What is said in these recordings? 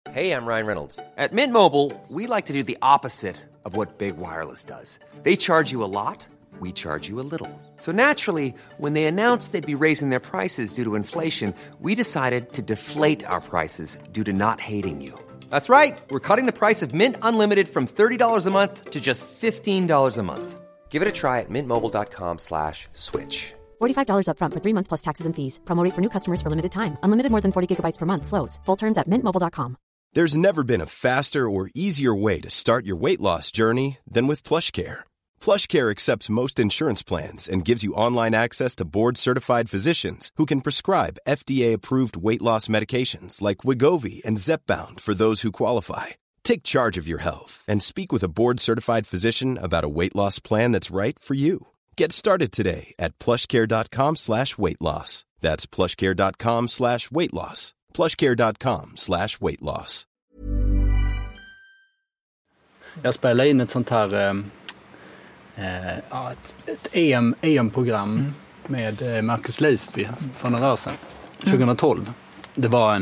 Hey, I'm Ryan Reynolds. At Mint Mobile, we like to do the opposite of what Big Wireless does. They charge you a lot, we charge you a little. So naturally, when they announced they'd be raising their prices due to inflation, we decided to deflate our prices due to not hating you. That's right. We're cutting the price of Mint Unlimited from $30 a month to just $15 a month. Give it a try at mintmobile.com/switch. $45 up front for 3 months plus taxes and fees. Promo rate for new customers for limited time. Unlimited more than 40 gigabytes per month. Slows full terms at mintmobile.com. There's never been a faster or easier way to start your weight loss journey than with PlushCare. PlushCare accepts most insurance plans and gives you online access to board-certified physicians who can prescribe FDA-approved weight loss medications like Wegovy and Zepbound for those who qualify. Take charge of your health and speak with a board-certified physician about a weight loss plan that's right for you. Get started today at plushcare.com/weightloss. That's plushcare.com/weightloss. plushcare.com/weightloss. Jag spelade in ett sånt här ett EM-program med Marcus Leifby för några år sedan, 2012. Det var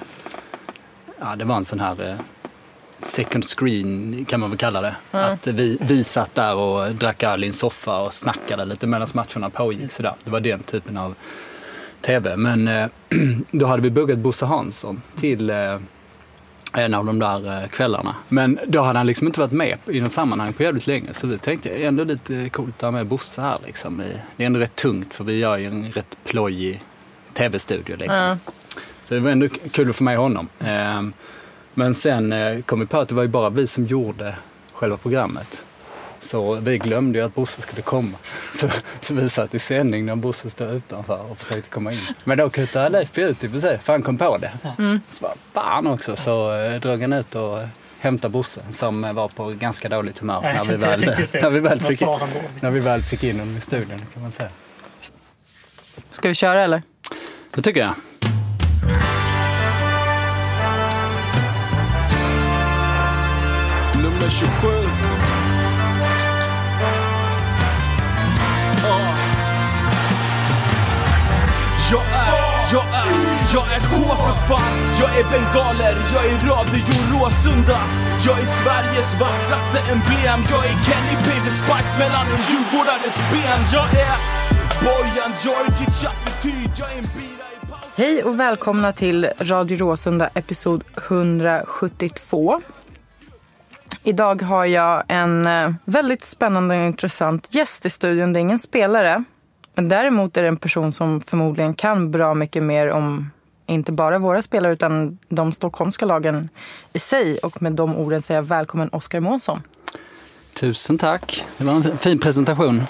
en sån här second screen kan man väl kalla det. Att vi satt där och drack öl i en soffa och snackade lite medan matcherna pågick. Så där. Det var den typen av tv. Men då hade vi buggat Bosse Hansson till en av de där kvällarna. Men då hade han liksom inte varit med i någon sammanhang på jävligt länge. Så vi tänkte ändå lite coolt att ha med Bosse här. Liksom. Det är ändå rätt tungt för vi gör ju en rätt plojig tv-studio. Liksom. Så det var ändå kul att få med honom. Men sen kom vi på att det var ju bara vi som gjorde själva programmet. Så vi glömde ju att Bosse skulle komma. Så vi satt i sändning när Bosse stod utanför och försökte komma in. Men då kutade Leif ut i sig, för han kom på det. Så bara, fan också, så drog han ut och hämtade Bosse som var på ganska dåligt humör när vi väl fick in honom i studion, kan man säga. Ska vi köra eller? Det tycker jag. Nummer 27. Jag är H för fan. Jag är bengaler, jag är Radio Råsunda. Jag är Sveriges vackraste emblem. Jag är Kenny Baby Spark mellan en djurgårdares ben. Jag är Bojan Djordjic attityd. Jag är en bira i paus. Hej och välkomna till Radio Råsunda episod 172. Idag har jag en väldigt spännande och intressant gäst i studion. Det är ingen spelare. Men däremot är det en person som förmodligen kan bra mycket mer om inte bara våra spelare utan de stockholmska lagen i sig. Och med de orden säger jag välkommen Oskar Månsson. Tusen tack. Det var en fin presentation.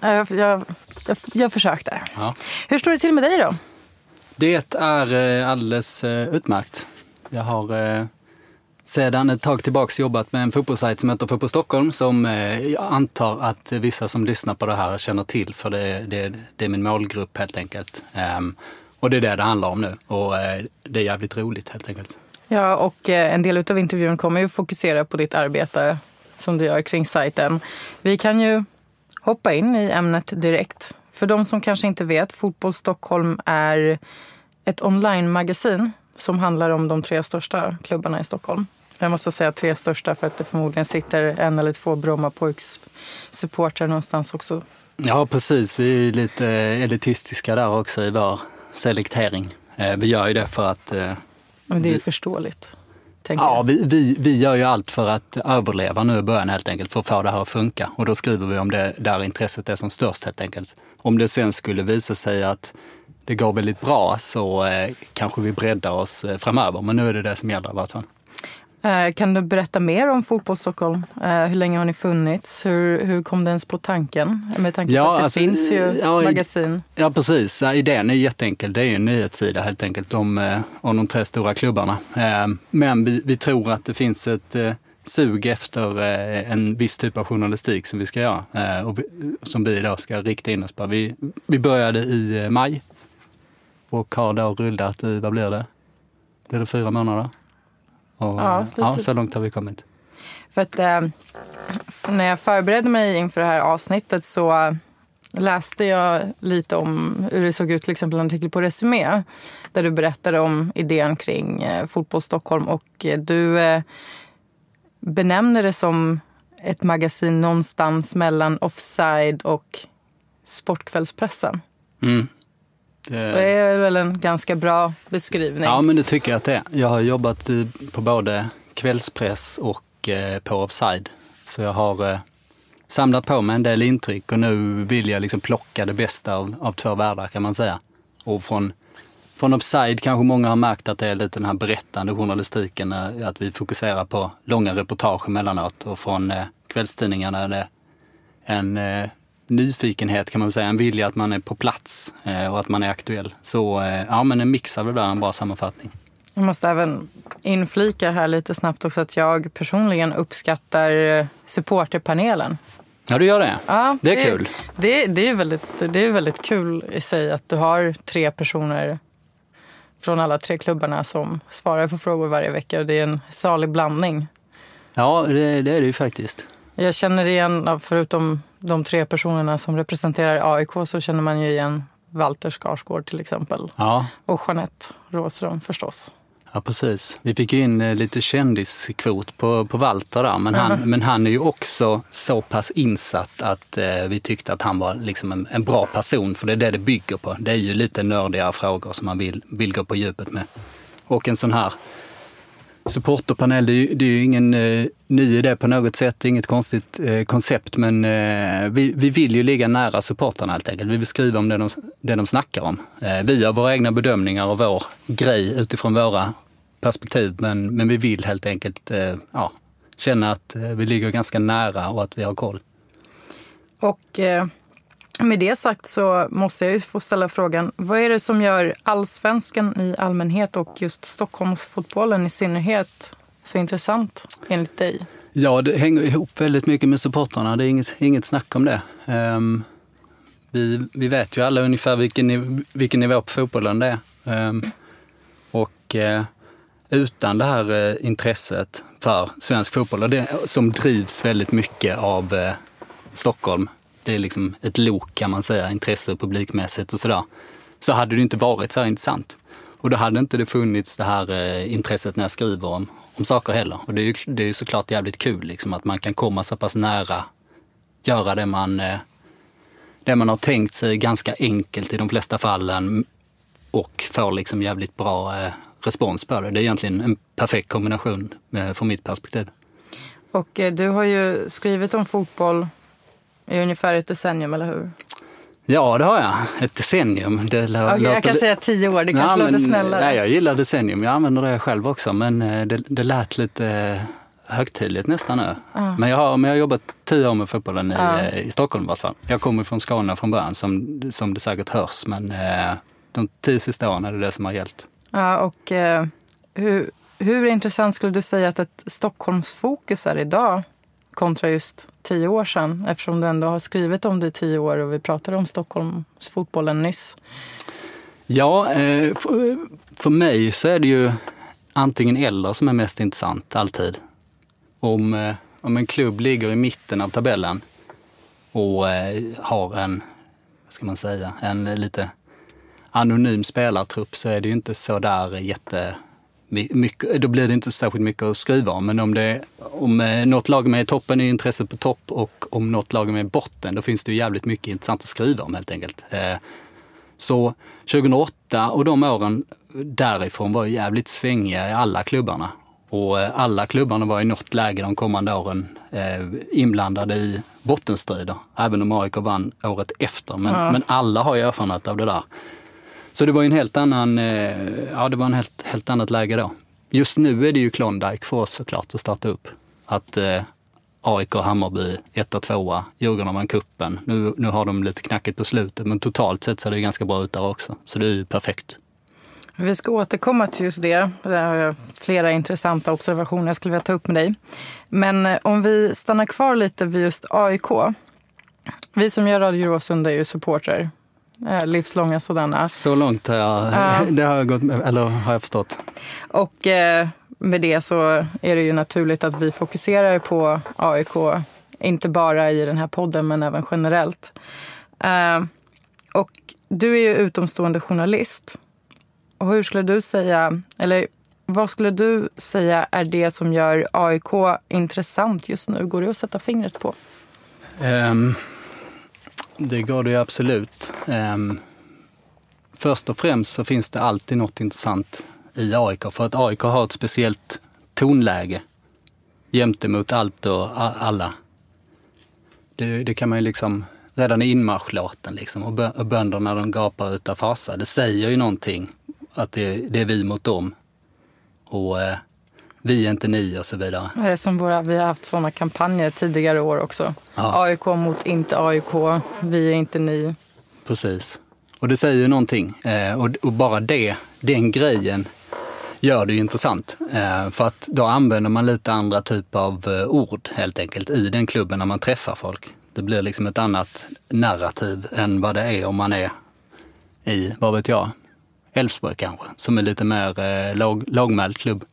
Jag försökte. Ja. Hur står det till med dig då? Det är alldeles utmärkt. Jag har sedan ett tag tillbaka jobbat med en fotbollssajt som heter Fotboll Stockholm som jag antar att vissa som lyssnar på det här känner till, för det är min målgrupp helt enkelt. Och det är det handlar om nu och det är jävligt roligt helt enkelt. Ja, och en del av intervjun kommer ju fokusera på ditt arbete som du gör kring sajten. Vi kan ju hoppa in i ämnet direkt. För de som kanske inte vet, Fotboll Stockholm är ett online-magasin som handlar om de 3 största klubbarna i Stockholm. Jag måste säga 3 största för att det förmodligen sitter 1 eller 2 Brommapojks supportrar någonstans också. Ja, precis. Vi är lite elitistiska där också i vår selektering. Vi gör ju det för att... Men det är ju förståeligt. Ja, vi gör ju allt för att överleva nu i början helt enkelt, för att få det här att funka. Och då skriver vi om det där intresset är som störst helt enkelt. Om det sen skulle visa sig att det går väldigt bra så kanske vi breddar oss framöver. Men nu är det som gäller i vart fall. Kan du berätta mer om Fotboll Stockholm? Hur länge har ni funnits? Hur kom det ens på tanken? Med tanke på att det finns ju magasin. Ja, precis. Idén är jätteenkel. Det är ju en nyhetssida helt enkelt om de 3 stora klubbarna. Men vi tror att det finns ett sug efter en viss typ av journalistik som vi ska göra. Och som vi då ska rikta in oss på. Vi började i maj. Och har då rullat i, vad blir det? Blir det 4 månader? Och, ja, så långt har vi kommit. För att när jag förberedde mig inför det här avsnittet så läste jag lite om hur det såg ut, till exempel en artikel på Resumé där du berättade om idén kring Fotboll Stockholm, och du benämner det som ett magasin någonstans mellan Offside och Sportkvällspressen. Det är väl en ganska bra beskrivning. Ja, men det tycker jag att det är. Jag har jobbat på både kvällspress och på Offside. Så jag har samlat på mig en del intryck, och nu vill jag liksom plocka det bästa av två världar, kan man säga. Och från Offside kanske många har märkt att det är lite den här berättande journalistiken, att vi fokuserar på långa reportage emellanåt. Och från kvällstidningarna är det en nyfikenhet, kan man säga, en vilja att man är på plats och att man är aktuell. Så ja, men en mix av det där, en bra sammanfattning. Jag måste även inflika här lite snabbt också att jag personligen uppskattar supporterpanelen. Ja, du gör det? Ja, det är kul. Det är väldigt kul i sig att du har 3 personer från alla 3 klubbarna som svarar på frågor varje vecka, och det är en salig blandning. Ja, det är det ju faktiskt. Jag känner igen, förutom de 3 personerna som representerar AIK, så känner man ju igen Walter Skarsgård till exempel. Ja. Och Jeanette Råström förstås. Ja, precis. Vi fick ju in lite kändiskvot på Walter där, men han är ju också så pass insatt att vi tyckte att han var liksom en bra person, för det är det bygger på. Det är ju lite nördiga frågor som man vill gå på djupet med. Och en sån här supporterpanel, det är ju ingen ny idé på något sätt, inget konstigt koncept, men vi vill ju ligga nära supporterna helt enkelt. Vi vill skriva om det de snackar om. Vi gör våra egna bedömningar och vår grej utifrån våra perspektiv, men vi vill helt enkelt känna att vi ligger ganska nära och att vi har koll. Och med det sagt så måste jag ju få ställa frågan, vad är det som gör allsvenskan i allmänhet och just Stockholmsfotbollen i synnerhet så intressant enligt dig? Ja, det hänger ihop väldigt mycket med supporterna. Det är inget snack om det. Vi vet ju alla ungefär vilken nivå på fotbollen det är. Och utan det här intresset för svensk fotboll, och det som drivs väldigt mycket av Stockholm, det är liksom ett lok, kan man säga, intresse och publikmässigt och sådär, så hade det inte varit så här intressant. Och då hade inte det funnits det här intresset när jag skriver om saker heller. Och det är ju såklart jävligt kul liksom, att man kan komma så pass nära, göra det man har tänkt sig ganska enkelt i de flesta fallen, och får liksom jävligt bra respons på det. Det är egentligen en perfekt kombination från mitt perspektiv. Och du har ju skrivit om fotboll i ungefär ett decennium, eller hur? Ja, det har jag. Ett decennium. Jag kan säga 10 år, det kanske låter snällare. Nej, jag gillar decennium. Jag använder det själv också, men det lät lite högtidligt nästan nu. Men jag har jobbat 10 år med fotbollen i Stockholm i alla fall. Jag kommer från Skåne från början, som det säkert hörs, men de 10 sista åren är det som har gällt. Ja, och hur intressant skulle du säga att ett Stockholmsfokus är idag kontra just 10 år sedan, eftersom du ändå har skrivit om det i 10 år och vi pratade om Stockholmsfotbollen nyss? Ja, för mig så är det ju antingen eller som är mest intressant alltid. Om en klubb ligger i mitten av tabellen och har en lite anonym spelartrupp, så är det ju inte så där jättemycket, då blir det inte särskilt mycket att skriva om. Men om något lag med i toppen är intresset på topp, och om något lag med i botten, då finns det ju jävligt mycket intressant att skriva om helt enkelt. Så 2008 och de åren därifrån var ju jävligt svängiga i alla klubbarna. Och alla klubbarna var i något läge de kommande åren inblandade i bottenstrider. Även om AIK vann året efter. Men alla har ju erfarenhet av det där. Så det var ju en helt annat läge då. Just nu är det ju Klondike för oss såklart att starta upp. Att AIK och Hammarby 1-2, Djurgården vann kuppen. Nu har de lite knackigt på slutet, men totalt sett ser det ganska bra ut där också. Så det är ju perfekt. Vi ska återkomma till just det. Där har jag flera intressanta observationer jag skulle vilja ta upp med dig. Men om vi stannar kvar lite vid just AIK. Vi som gör Radio Råsunda är ju supportrar. Livslånga sådana. Så långt har jag förstått. Och med det så är det ju naturligt att vi fokuserar på AIK. Inte bara i den här podden, men även generellt. Och du är ju utomstående journalist. Och hur skulle du säga, eller vad skulle du säga är det som gör AIK intressant just nu? Går det att sätta fingret på? Det går det ju absolut. Först och främst så finns det alltid något intressant i AIK. För att AIK har ett speciellt tonläge jämte mot allt och alla. Det kan man ju liksom, redan i inmarschlåten liksom, och bönderna de gapar utav fasa. Det säger ju någonting att det är vi mot dem. Och vi är inte ni och så vidare. Det är som vi har haft sådana kampanjer tidigare år också. Ja. AIK mot inte AIK, vi är inte ni. Precis. Och det säger ju någonting. Och bara den grejen gör det ju intressant. För att då använder man lite andra typer av ord helt enkelt i den klubben när man träffar folk. Det blir liksom ett annat narrativ än vad det är om man är i, vad vet jag, Elfsborg kanske, som är lite mer lågmäld klubb.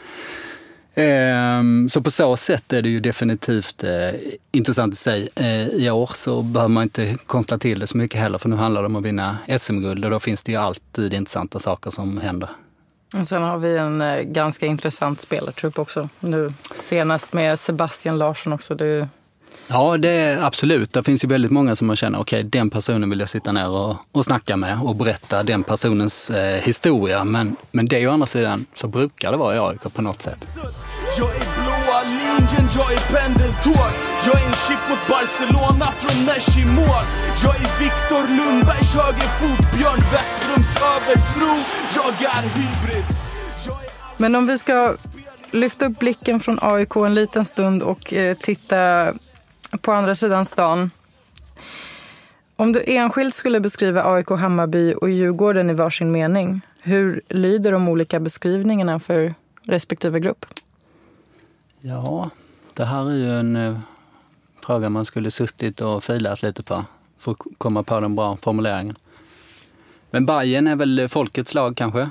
Så på så sätt är det ju definitivt intressant i sig. I år så behöver man inte konstatera till det så mycket heller, för nu handlar det om att vinna SM-guld och då finns det ju alltid intressanta saker som händer. Och sen har vi en ganska intressant spelartrupp också. Nu senast med Sebastian Larsson också. Ja, det är absolut. Det finns ju väldigt många som man känner, okej, den personen vill jag sitta ner och snacka med och berätta den personens historia. Men det är ju å andra sidan så brukar det vara i AIK på något sätt. Jag är blåa linjen, jag är pendeltåg. Jag är en chip mot Barcelona från Nesh i mål. Jag är Viktor Lundbergs högerfot, Björn Westrums övertro. Jag är hybris. Men om vi ska lyfta upp blicken från AIK en liten stund och titta på andra sidan stan. Om du enskilt skulle beskriva AIK, Hammarby och Djurgården i varsin mening, hur lyder de olika beskrivningarna för respektive grupp? Ja, det här är ju en fråga man skulle suttit och filat lite på för att komma på den bra formuleringen. Men Bayern är väl folkets lag kanske.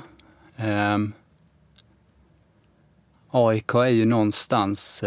AIK är ju någonstans,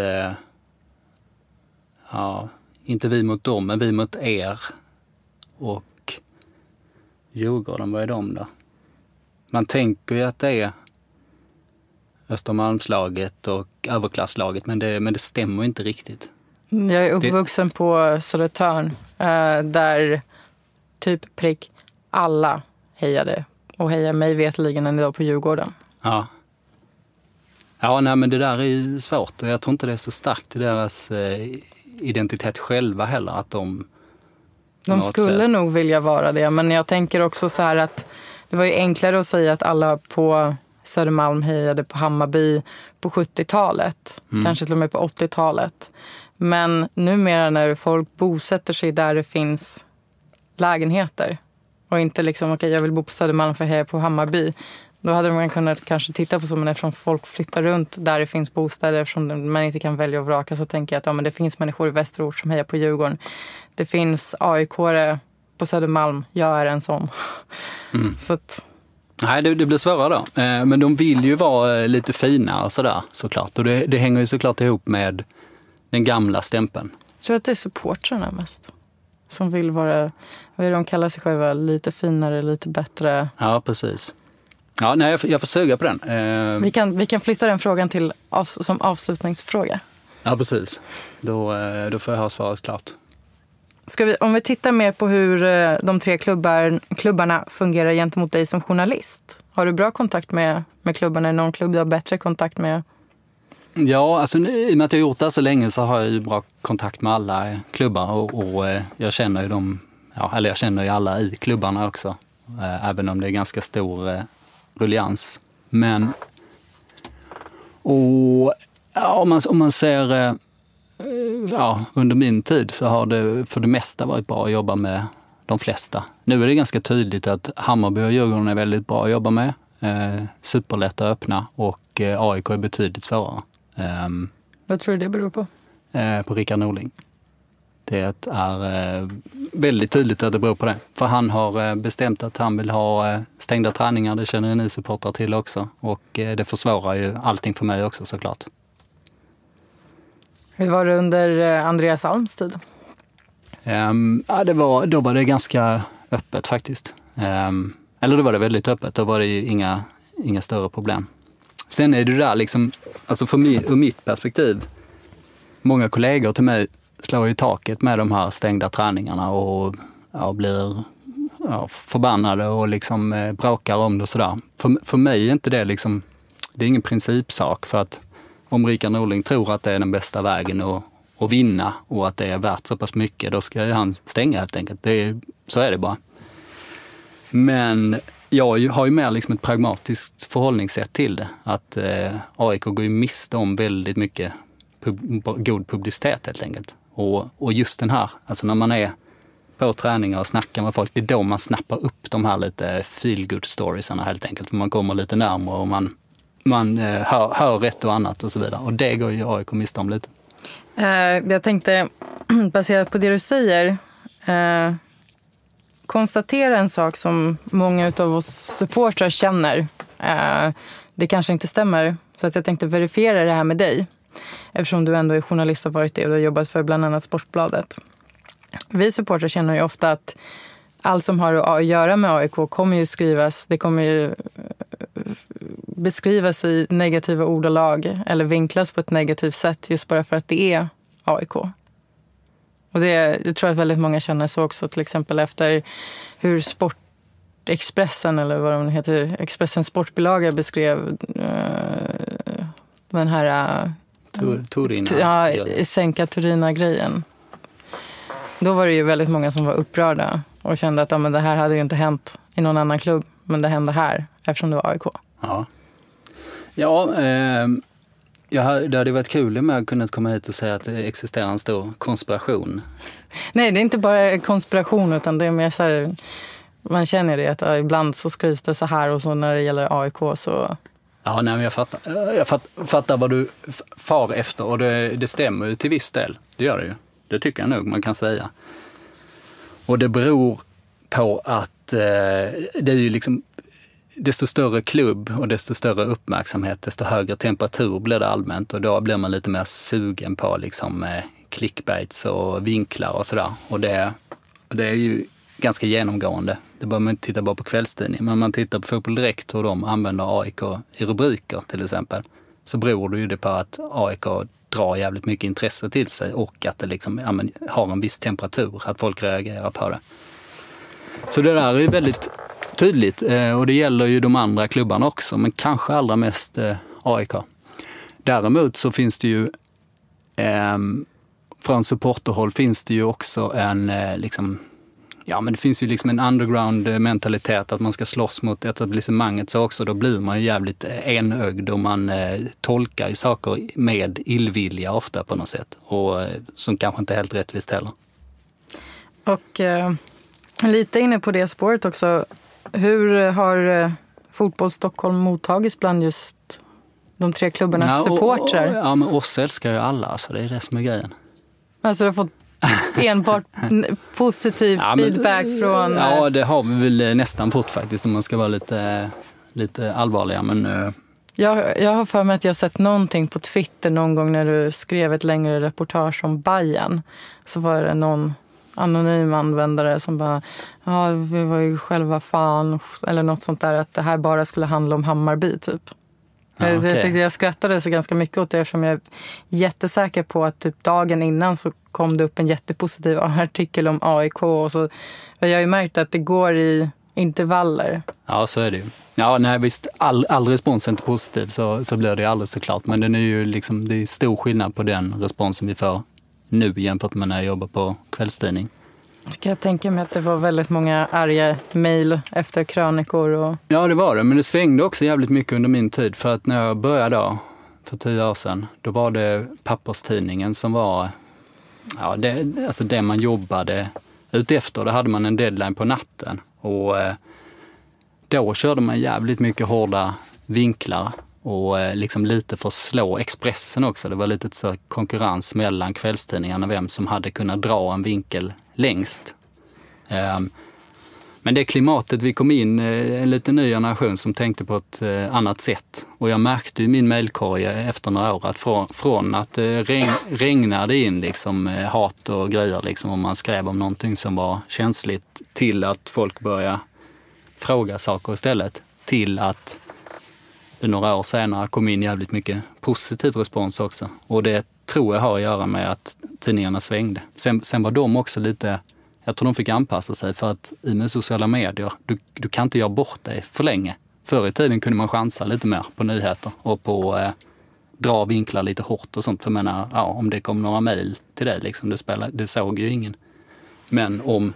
inte vi mot dem, men vi mot er. Och Djurgården, vad är de då? Man tänker ju att det är Östermalmslaget och överklasslaget, men det stämmer inte riktigt. Jag är uppvuxen på Södertörn där typ prick alla hejade och hejar mig vetligen än idag på Djurgården. Ja. Ja, nej, men det där är svårt och jag tror inte det är så starkt i deras identitet själva heller att de skulle nog vilja vara det, men jag tänker också så här att det var ju enklare att säga att alla på Södermalm hejade på Hammarby på 70-talet, kanske till och med på 80-talet. Men numera när folk bosätter sig där det finns lägenheter och inte liksom, okej, jag vill bo på Södermalm för att heja på Hammarby, då hade man kunnat kanske titta på så, men eftersom folk flyttar runt där det finns bostäder, eftersom man inte kan välja och vraka, så tänker jag att men det finns människor i Västerort som hejar på Djurgården. Det finns AIK-are på Södermalm, jag är en sån. Så att... Nej, det blir svårare då. Men de vill ju vara lite fina och sådär, såklart. Och det hänger ju såklart ihop med den gamla stämpeln. Jag tror att det är supportrarna mest som vill vara, vad är det de kallar sig själva, lite finare, lite bättre. Ja, precis. Ja, nej, jag får suga på den. Vi kan flytta den frågan till som avslutningsfråga. Ja, precis. Då får jag ha svaret klart. Om vi tittar mer på hur de tre klubbarna fungerar gentemot dig som journalist. Har du bra kontakt med klubbarna? Är någon klubb du har bättre kontakt med? Ja, alltså i och med att jag har gjort det så länge så har jag ju bra kontakt med alla klubbar och jag känner ju dem, jag känner ju alla i klubbarna också. Även om det är ganska stor ruljans. Men om man ser under min tid så har det för det mesta varit bra att jobba med de flesta. Nu är det ganska tydligt att Hammarby och Djurgården är väldigt bra att jobba med. Superlätta att öppna och AIK är betydligt svårare. Vad tror du det beror på? På Rickard Norling. Det är väldigt tydligt att det beror på det. För han har bestämt att han vill ha stängda träningar, det känner ni supportrar till också. Och det försvårar ju allting för mig också såklart. Hur var det under Andreas Alms tid? Då var det ganska öppet faktiskt. Eller då var det väldigt öppet. Då var det ju inga större problem. Sen är det där liksom, alltså ur mitt perspektiv, många kollegor till mig slår i taket med de här stängda träningarna och blir förbannade och liksom bråkar om det och sådär. För mig är inte det liksom, det är ingen principsak, för att om Rickard Norling tror att det är den bästa vägen att vinna och att det är värt så pass mycket, då ska ju han stänga helt enkelt. Så är det bara. Men jag har ju mer liksom ett pragmatiskt förhållningssätt till det. Att AIK går ju miste om väldigt mycket god publicitet helt enkelt. Och just den här, alltså när man är på träningar och snackar med folk, det är då man snappar upp de här lite feel-good storiesarna helt enkelt. För man kommer lite närmare och man hör rätt och annat och så vidare. Och det går ju AIK miste om lite. Jag tänkte, baserat på det du säger, konstatera en sak som många av oss supportrar känner. Det kanske inte stämmer, så att jag tänkte verifiera det här med dig. Eftersom du ändå är journalist och varit det och har jobbat för bland annat Sportbladet. Vi supportrar känner ju ofta att allt som har att göra med AIK kommer ju skrivas, det kommer ju beskrivas i negativa ordalag eller vinklas på ett negativt sätt just bara för att det är AIK. Och jag tror att väldigt många känner så också, till exempel efter hur Expressen eller vad de heter, Expressens sportbilaga beskrev den här Sänka Turina-grejen. Då var det ju väldigt många som var upprörda och kände att men det här hade ju inte hänt i någon annan klubb, men det hände här eftersom det var AIK. Det hade varit kul med att kunna komma hit och säga att det existerar en stor konspiration. Nej, det är inte bara konspiration, utan det är mer så här, man känner det att ibland så skrivs det så här, och så när det gäller AIK så... Ja, nej, men jag fattar vad du far efter, och det stämmer ju till viss del. Det gör det ju. Det tycker jag nog man kan säga. Och det beror på att det är ju liksom, desto större klubb och desto större uppmärksamhet, desto högre temperatur blir det allmänt, och då blir man lite mer sugen på liksom clickbaits och vinklar och sådär. Och det är ju ganska genomgående. Det bör man inte titta bara på kvällstidningen, men man tittar på Fotboll Direkt och de använder AIK i rubriker till exempel, så beror det ju det på att AIK drar jävligt mycket intresse till sig och att det liksom har en viss temperatur, att folk reagerar på det. Så det där är ju väldigt tydligt, och det gäller ju de andra klubbarna också, men kanske allra mest AIK. Däremot så finns det ju från supporterhåll finns det ju också en men det finns ju liksom en underground-mentalitet att man ska slåss mot etablissemanget, så också då blir man ju jävligt enögd och man tolkar ju saker med illvilja ofta på något sätt, och som kanske inte är helt rättvist heller. Och lite inne på det spåret också, hur har Fotboll Stockholm mottagits bland just de tre klubbarnas supportrar? Ja, men oss älskar ju alla, så det är det som är grejen. Alltså du har fått enbart positiv feedback från... Ja, det har vi väl nästan fått faktiskt, om man ska vara lite allvarliga. Men, jag har för mig att jag har sett någonting på Twitter någon gång när du skrev ett längre reportage om Bayern. Så var det någon anonym användare som bara, vi var ju själva fan, eller något sånt där, att det här bara skulle handla om Hammarby typ. Jag skrattade så ganska mycket åt det, eftersom jag är jättesäker på att typ dagen innan så kom det upp en jättepositiv artikel om AIK, och så jag har ju märkt att det går i intervaller. Ja, så är det ju. Ja, nej, visst, all respons är inte positiv, så blir det aldrig såklart, men den är ju liksom, det är stor skillnad på den responsen vi får nu jämfört med när jag jobbar på kvällstidning. Kan jag tänka mig att det var väldigt många arga mejl efter krönikor och... Ja, det var det, men det svängde också jävligt mycket under min tid, för att när jag började då, för 10 år sedan, då var det papperstidningen som var det man jobbade ut efter. Då hade man en deadline på natten, och då körde man jävligt mycket hårda vinklar och liksom lite för att slå Expressen också. Det var lite så konkurrens mellan kvällstidningarna, vem som hade kunnat dra en vinkel längst. Men det klimatet, vi kom in en lite ny generation som tänkte på ett annat sätt. Och jag märkte i min mejlkorg efter några år att från att det regnade in liksom, hat och grejer liksom, om man skrev om någonting som var känsligt, till att folk började fråga saker istället, till att det några år senare kom in jävligt mycket positiv respons också. Och det tror jag har att göra med att tidningarna svängde. Sen var de också lite... Jag tror de fick anpassa sig, för att i med sociala medier, du kan inte göra bort dig för länge. Förr i tiden kunde man chansa lite mer på nyheter och på dra vinklar lite hårt och sånt. För jag menar, om det kom några mejl till dig, liksom, det såg ju ingen. Men om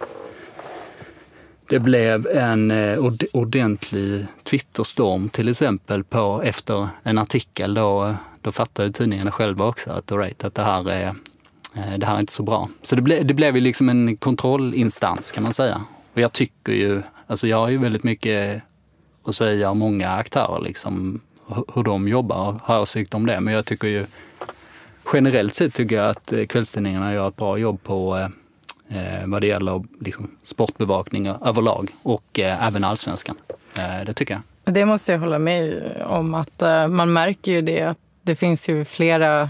det blev en ordentlig Twitterstorm till exempel efter en artikel, då fattade tidningarna själva också att det här är inte så bra. Så det blev ju liksom en kontrollinstans, kan man säga. Och jag tycker ju, alltså jag har ju väldigt mycket att säga om många aktörer, liksom, hur de jobbar och har åsikt om det. Men jag tycker ju, generellt sett tycker jag att kvällstidningarna gör ett bra jobb på vad det gäller liksom, sportbevakning överlag, och även allsvenskan. Det tycker jag. Det måste jag hålla med om, att man märker ju det, att det finns ju flera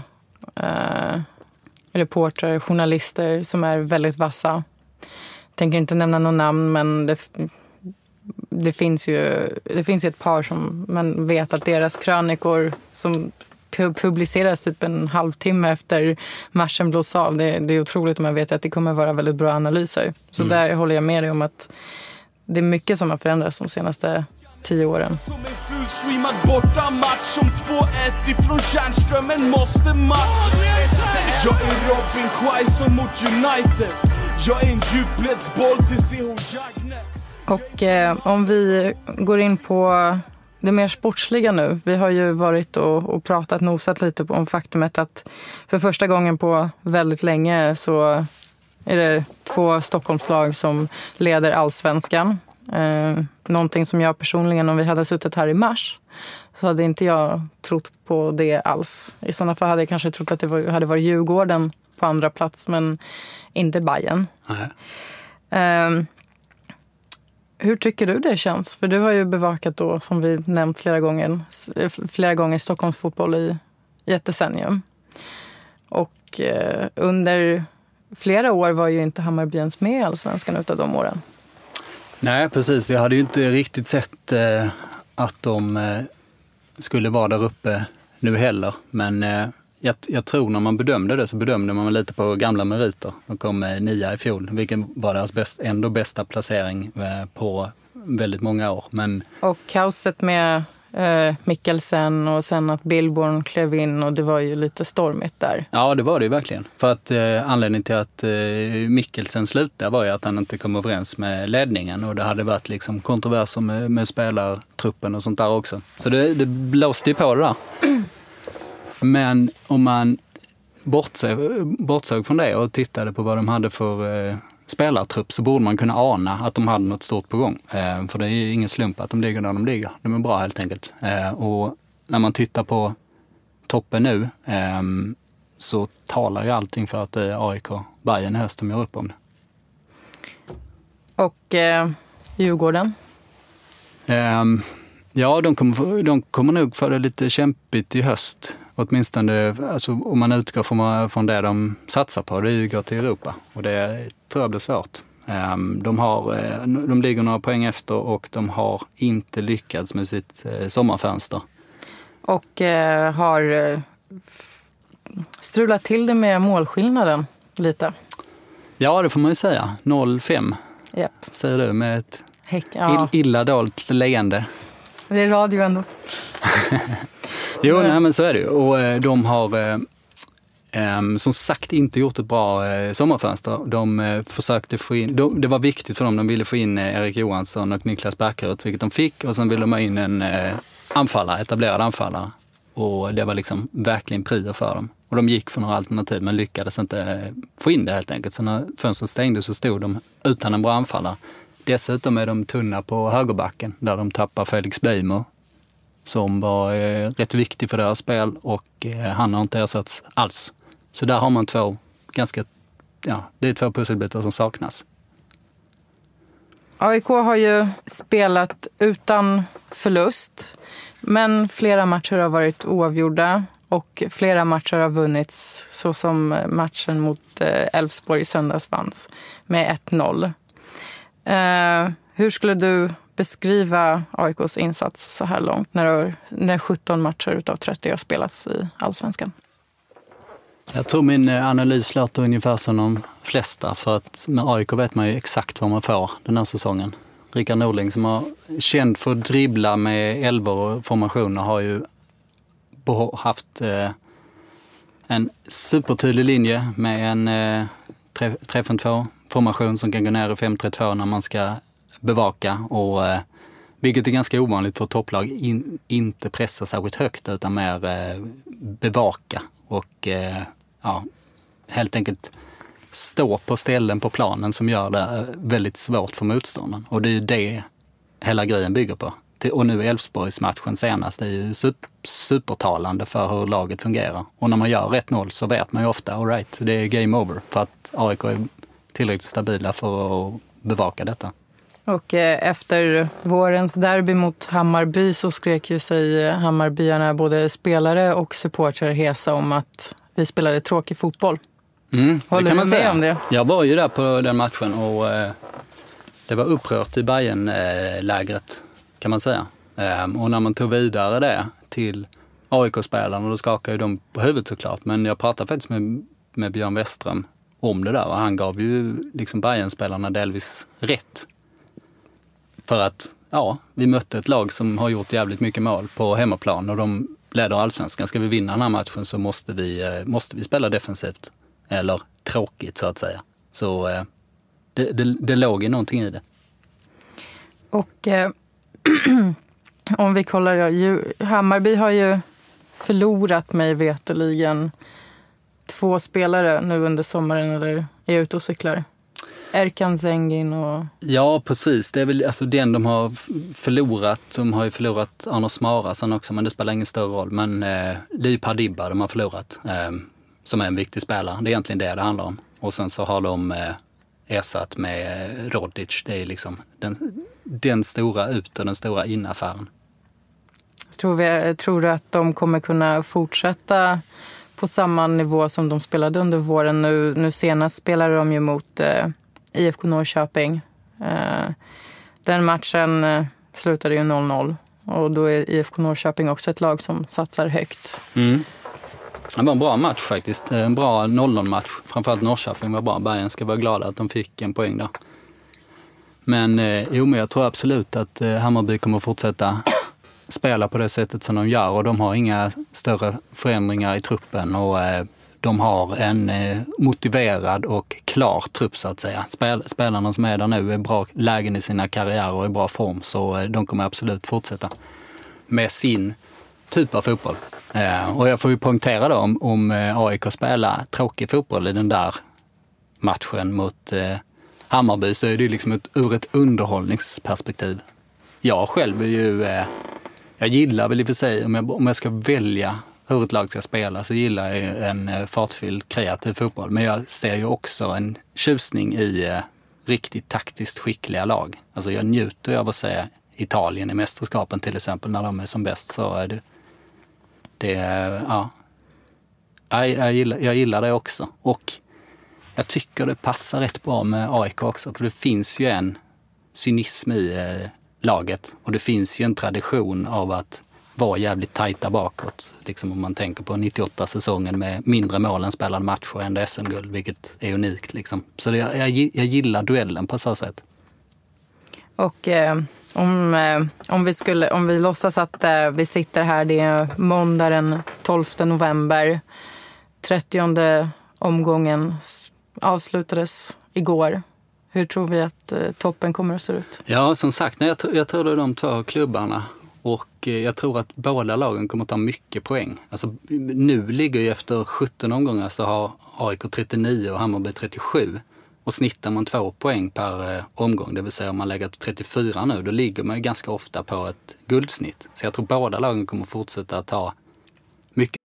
reportrar, journalister som är väldigt vassa. Jag tänker inte nämna någon namn, men det finns ju ett par som man vet att deras krönikor som publiceras typ en halvtimme efter matchen blås av. Det är otroligt, och man vet att det kommer vara väldigt bra analyser. Så där håller jag med dig om att det är mycket som har förändrats de senaste 10 åren. Som en fullstreamad borta match som 2-1 ifrån Tjärnströmen måste match. Jag är Robin Quaison mot United. Jag är en djupledsboll till CH Jagne. Och om vi går in på det mer sportsliga nu. Vi har ju varit och pratat, nosat lite om faktumet att för första gången på väldigt länge så är det 2 Stockholmslag som leder allsvenskan. Någonting som jag personligen, om vi hade suttit här i mars, så hade inte jag trott på det alls. I sådana fall hade jag kanske trott att det hade varit Djurgården på andra plats, men inte Bayern. Hur tycker du det känns? För du har ju bevakat då, som vi nämnt flera gånger Stockholms fotboll i ett decennium. Och under flera år var ju inte Hammarby ens med i allsvenskan utav de åren. Nej, precis. Jag hade ju inte riktigt sett att de skulle vara där uppe nu heller. Men jag tror när man bedömde det, så bedömde man lite på gamla meriter. De kom 9 i fjol, vilken var deras ändå bästa placering på väldigt många år. Och kaoset med Mikkelsen och sen att Billborn klev in, och det var ju lite stormigt där. Ja, det var det ju verkligen. För att anledningen till att Mikkelsen slutade var ju att han inte kom överens med ledningen, och det hade varit liksom kontroverser med spelartruppen och sånt där också. Så det blåste ju på det där. Men om man bortsåg från det och tittade på vad de hade för spelartrupp, så borde man kunna ana att de hade något stort på gång. För det är ju ingen slump att de ligger där de ligger. De är bra helt enkelt. Och när man tittar på toppen nu så talar ju allting för att det är AIK Bayern i höst som gör upp om det. Och Djurgården? Ja, de kommer nog få det lite kämpigt i höst. Åtminstone alltså, om man utgår från det de satsar på. Det är ju att gå till Europa. Och det tror jag blir svårt. De ligger några poäng efter, och de har inte lyckats med sitt sommarfönster. Och har strulat till det med målskillnaden lite. Ja, det får man ju säga. 0-5. Yep. Säger du med ett ja. illa dolt leende. Det är radio ändå. Jo, nej, men så är det ju. Och de har som sagt inte gjort ett bra sommarfönster. De försökte få in, det var viktigt för dem, de ville få in Erik Johansson och Niklas Backerud, vilket de fick, och sen ville de ha in en etablerad anfallare. Och det var liksom verkligen prio för dem. Och de gick för några alternativ, men lyckades inte få in det helt enkelt. Så när fönstret stängde så stod de utan en bra anfallare. Dessutom är de tunna på högerbacken, där de tappar Felix Beimer, som var rätt viktig för deras spel, och han har inte ersatts alls. Så där har man det är 2 pusselbitar som saknas. AIK har ju spelat utan förlust, men flera matcher har varit oavgjorda och flera matcher har vunnits, så som matchen mot Elfsborg i söndags vanns med 1-0. Hur skulle du beskriva AIKs insats så här långt när 17 matcher utav 30 har spelats i Allsvenskan? Jag tror min analys låter ungefär som de flesta, för att med AIK vet man ju exakt vad man får den här säsongen. Rickard Norling, som har känd för att dribbla med elvor och formationer, har ju haft en supertydlig linje med en 3-5-2 formation som kan gå ner i 5-3-2 när man ska bevaka, och vilket är ganska ovanligt för topplag, inte pressa särskilt högt utan mer bevaka och helt enkelt stå på ställen på planen som gör det väldigt svårt för motståndaren. Och det är ju det hela grejen bygger på. Och nu i Elfsborgs matchen senast är ju supertalande för hur laget fungerar. Och när man gör 1-0 så vet man ju ofta, all right, det är game over, för att AIK är tillräckligt stabila för att bevaka detta. Och efter vårens derby mot Hammarby så skrek ju sig Hammarbyarna, både spelare och supportrar, hesa om att vi spelade tråkig fotboll. Håller du med om det? Jag var ju där på den matchen och det var upprört i Bayern-lägret, kan man säga. Och när man tog vidare det till AIK-spelarna, då skakade ju de på huvudet såklart. Men jag pratade faktiskt med Björn Westström om det där, och han gav ju liksom Bayern-spelarna delvis rätt. För att vi mötte ett lag som har gjort jävligt mycket mål på hemmaplan och de leder Allsvenskan. Ska vi vinna den här matchen så måste vi spela defensivt. Eller tråkigt, så att säga. Så det låg ju någonting i det. Och om vi kollar, Hammarby har ju förlorat mig veteligen 2 spelare nu under sommaren, eller är ute och cyklar. Erkan Zengin och... Ja, precis. Det är väl alltså den de har förlorat. De har ju förlorat Arno Smarason också, men det spelar ingen större roll. Men Li Pardibba de har förlorat, som är en viktig spelare. Det är egentligen det handlar om. Och sen så har de ersatt med Rodic. Det är liksom den stora ut- och den stora inaffären. Tror du att de kommer kunna fortsätta på samma nivå som de spelade under våren? Nu senast spelade de ju mot IFK Norrköping. Den matchen slutade ju 0-0. Och då är IFK Norrköping också ett lag som satsar högt. Det var en bra match faktiskt. En bra 0-0-match. Framförallt Norrköping var bra. Bayern ska vara glada att de fick en poäng där. Men jag tror absolut att Hammarby kommer fortsätta spela på det sättet som de gör. Och de har inga större förändringar i truppen. Och de har en motiverad och klar trupp, så att säga. Spelarna som är där nu är bra lägen i sina karriärer och i bra form. Så de kommer absolut fortsätta med sin typ av fotboll. Och jag får ju poängtera då om AIK spelar tråkig fotboll i den där matchen mot Hammarby, så är det liksom ur ett underhållningsperspektiv. Jag själv är ju... jag gillar väl i och för sig, om jag ska välja hur ett lag ska spela, så gillar jag en fartfylld kreativ fotboll. Men jag ser ju också en tjusning i riktigt taktiskt skickliga lag. Alltså jag njuter av att se Italien i mästerskapen till exempel, när de är som bäst, så är jag gillar det också. Och jag tycker det passar rätt bra med AIK också, för det finns ju en cynism i laget. Och det finns ju en tradition av att vara jävligt tajta bakåt. Liksom om man tänker på 98-säsongen med mindre mål än spelade matcher än SM-guld, vilket är unikt. Liksom. Så jag gillar duellen på så sätt. Och om vi låtsas att vi sitter här, det är måndag den 12 november. 30:e omgången avslutades igår. Hur tror vi att toppen kommer att se ut? Ja, som sagt, jag tror det är de 2 klubbarna. Och jag tror att båda lagen kommer att ta mycket poäng. Alltså, nu ligger ju efter 17 omgångar så har AIK 39 och Hammarby 37. Och snittar man 2 poäng per omgång, det vill säga om man lägger 34 nu, då ligger man ju ganska ofta på ett guldsnitt. Så jag tror båda lagen kommer att fortsätta att ta mycket.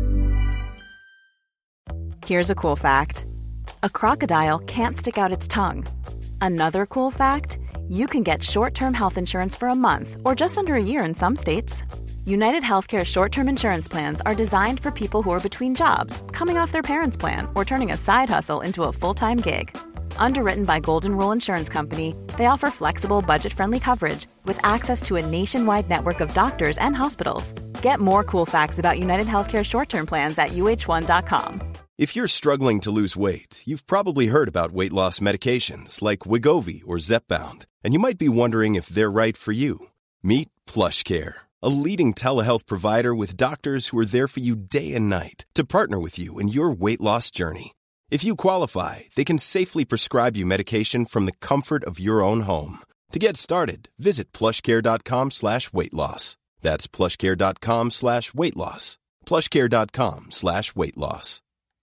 Here's a cool fact. A crocodile can't stick out its tongue. Another cool fact, you can get short-term health insurance for a month or just under a year in some states. United Healthcare short-term insurance plans are designed for people who are between jobs, coming off their parents' plan, or turning a side hustle into a full-time gig. Underwritten by Golden Rule Insurance Company, they offer flexible, budget-friendly coverage with access to a nationwide network of doctors and hospitals. Get more cool facts about United Healthcare short-term plans at uh1.com. If you're struggling to lose weight, you've probably heard about weight loss medications like Wegovy or Zepbound, and you might be wondering if they're right for you. Meet PlushCare, a leading telehealth provider with doctors who are there for you day and night to partner with you in your weight loss journey. If you qualify, they can safely prescribe you medication from the comfort of your own home. To get started, visit plushcare.com/weightloss. That's plushcare.com/weightloss. plushcare.com/weightloss.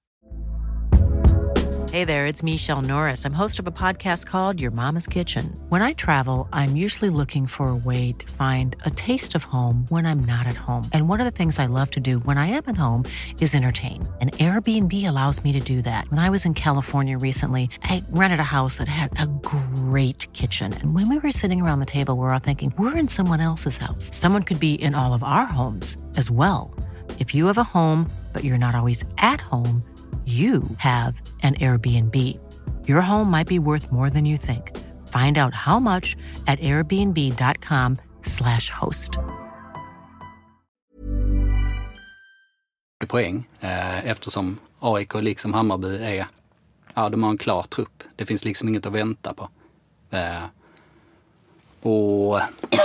Hey there, it's Michelle Norris. I'm host of a podcast called Your Mama's Kitchen. When I travel, I'm usually looking for a way to find a taste of home when I'm not at home. And one of the things I love to do when I am at home is entertain. And Airbnb allows me to do that. When I was in California recently, I rented a house that had a great kitchen. And when we were sitting around the table, we were all thinking, we're in someone else's house. Someone could be in all of our homes as well. If you have a home, but you're not always at home, you have an Airbnb. Your home might be worth more than you think. Find out how much at airbnb.com/host. Poäng, eftersom AIK liksom Hammarby är, ja, de har en klar trupp. Det finns liksom inget att vänta på. Och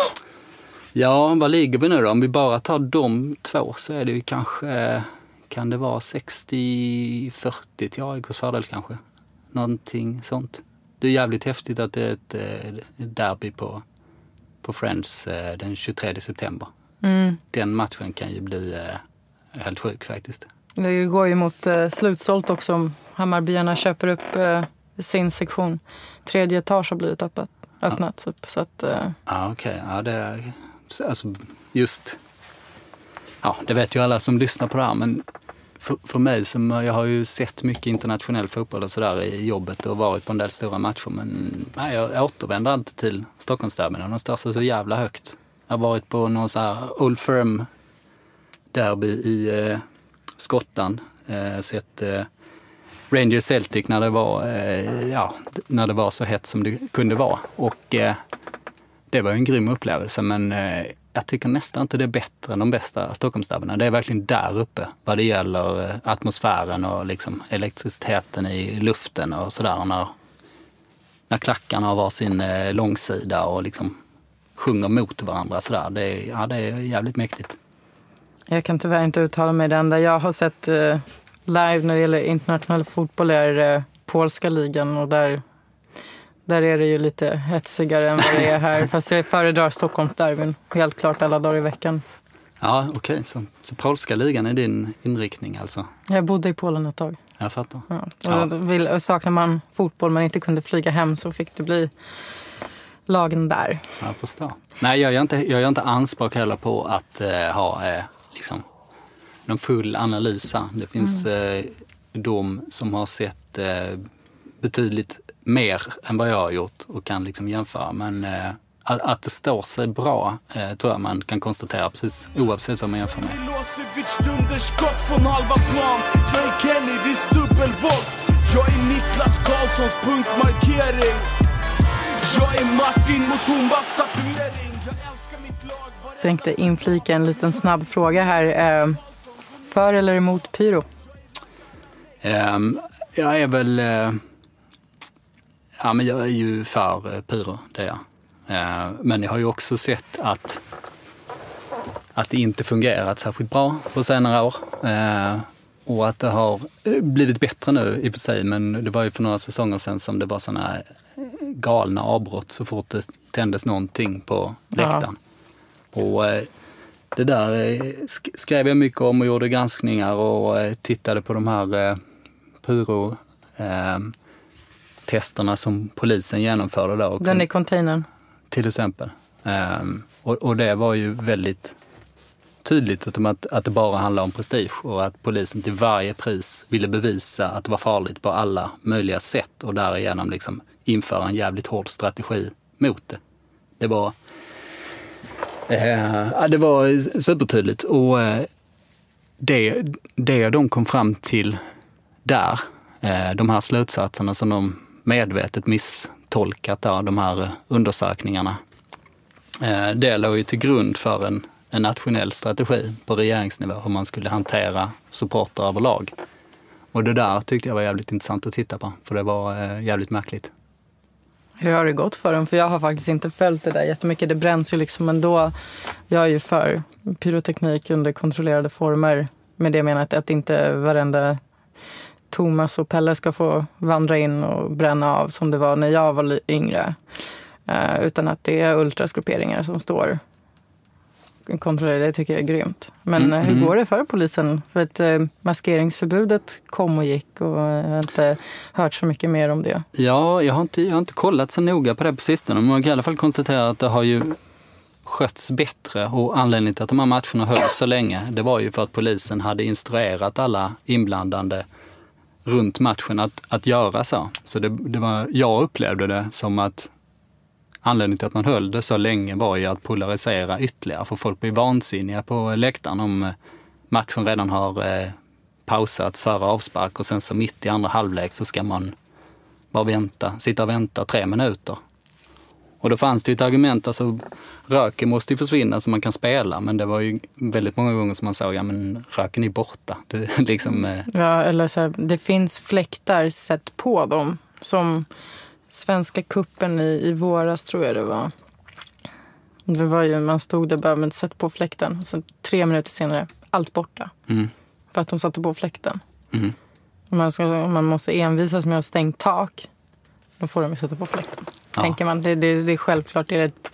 ja, vad ligger vi nu då? Om vi bara tar de två så är det ju kanske, kan det vara 60-40 till AIKs fördel kanske. Någonting sånt. Det är jävligt häftigt att det är ett derby på Friends den 23 september. Den matchen kan ju bli helt sjuk faktiskt. Det går ju mot slutsålt också om Hammarbyarna köper upp sin sektion. 3:e etage har blivit öppnat upp. Så att, okej. Ja, det är, alltså, just... Ja, det vet ju alla som lyssnar på det här, men för mig som jag har ju sett mycket internationell fotboll och sådär i jobbet och varit på en del stora matcher, men nej, jag återvänder alltid till Stockholmsderbyn och de står så jävla högt. Jag har varit på någon så här Old Firm derby i Skottland, sett Rangers Celtic när det var så hett som det kunde vara, och det var ju en grym upplevelse, men jag tycker nästan inte det är bättre än de bästa Stockholmsderbyna. Det är verkligen där uppe vad det gäller atmosfären och liksom elektriciteten i luften och sådär, när klackarna har var sin långsida och liksom sjunger mot varandra sådär. Det är jävligt mäktigt. Jag kan tyvärr inte uttala mig. Det enda jag har sett live när det gäller internationell fotboll är polska ligan, och där är det ju lite hetsigare än vad det är här. Fast jag föredrar Stockholmsderbyn helt klart alla dagar i veckan. Ja, okej. Så polska ligan är din inriktning alltså? Jag bodde i Polen ett tag. Jag fattar. Ja. Saknar man fotboll men inte kunde flyga hem, så fick det bli lagen där. Jag förstår. Nej, jag gör inte anspråk heller på att ha liksom någon full analys. Det finns de som har sett betydligt mer än vad jag har gjort och kan liksom jämföra. Men att det står sig bra tror jag man kan konstatera precis oavsett vad man jämför med. Milosevic dunderskott från halva plan. Jag är Kenny, det är dubbelvolt. Jag är Niklas Karlssons punktmarkering. Jag är Martin Mutumbas statuering. Jag älskar mitt lag. Tänkte inflika en liten snabb fråga här. För eller emot pyro? Jag är väl... men jag är ju för pyro, det är jag. Men jag har ju också sett att det inte fungerat särskilt bra på senare år. Och att det har blivit bättre nu i och för sig, men det var ju för några säsonger sedan som det var såna galna avbrott så fort det tändes någonting på läktaren. Ja. Och det där skrev jag mycket om och gjorde granskningar och tittade på de här pyro testerna som polisen genomförde då. Den i containern? Till exempel. Och det var ju väldigt tydligt att det bara handlar om prestige och att polisen till varje pris ville bevisa att det var farligt på alla möjliga sätt och därigenom liksom införa en jävligt hård strategi mot det. Det var supertydligt. Och det de kom fram till där, de här slutsatserna som de medvetet misstolkat där, de här undersökningarna, det låg ju till grund för en nationell strategi på regeringsnivå hur man skulle hantera supporter överlag. Och det där tyckte jag var jävligt intressant att titta på, för det var jävligt märkligt. Hur har det gått för dem? För jag har faktiskt inte följt det där jättemycket. Det bränns ju liksom ändå. Jag är ju för pyroteknik under kontrollerade former. Med det menar att inte varenda Thomas och Pelle ska få vandra in och bränna av som det var när jag var yngre. Utan att det är ultrasgrupperingar som står kontrollerade. Det tycker jag är grymt. Men hur går det för polisen? För att maskeringsförbudet kom och gick och jag har inte hört så mycket mer om det. Ja, jag har inte kollat så noga på det på sistone. Men man kan i alla fall konstatera att det har ju skötts bättre, och anledningen till att de här matcherna höll så länge, det var ju för att polisen hade instruerat alla inblandande runt matchen att göra så. Så det var, jag upplevde det som att anledningen till att man höll det så länge var ju att polarisera ytterligare. För folk blir vansinniga på läktaren om matchen redan har pausats före avspark och sen så mitt i andra halvlek så ska man bara sitta och vänta 3 minuter. Och då fanns det ju ett argument, alltså röken måste ju försvinna så man kan spela, men det var ju väldigt många gånger som man såg, ja men röken är borta. Det liksom, ja, eller så här, det finns fläktar sett på dem som Svenska kuppen i våras tror jag det var. Det var ju, man stod där bara med sätt på fläkten. Sen 3 minuter senare, allt borta. För att de satte på fläkten. Man måste envisas med att stänga tak. Då får de ju sätta på fläkten. Ja. Tänker man, det är självklart.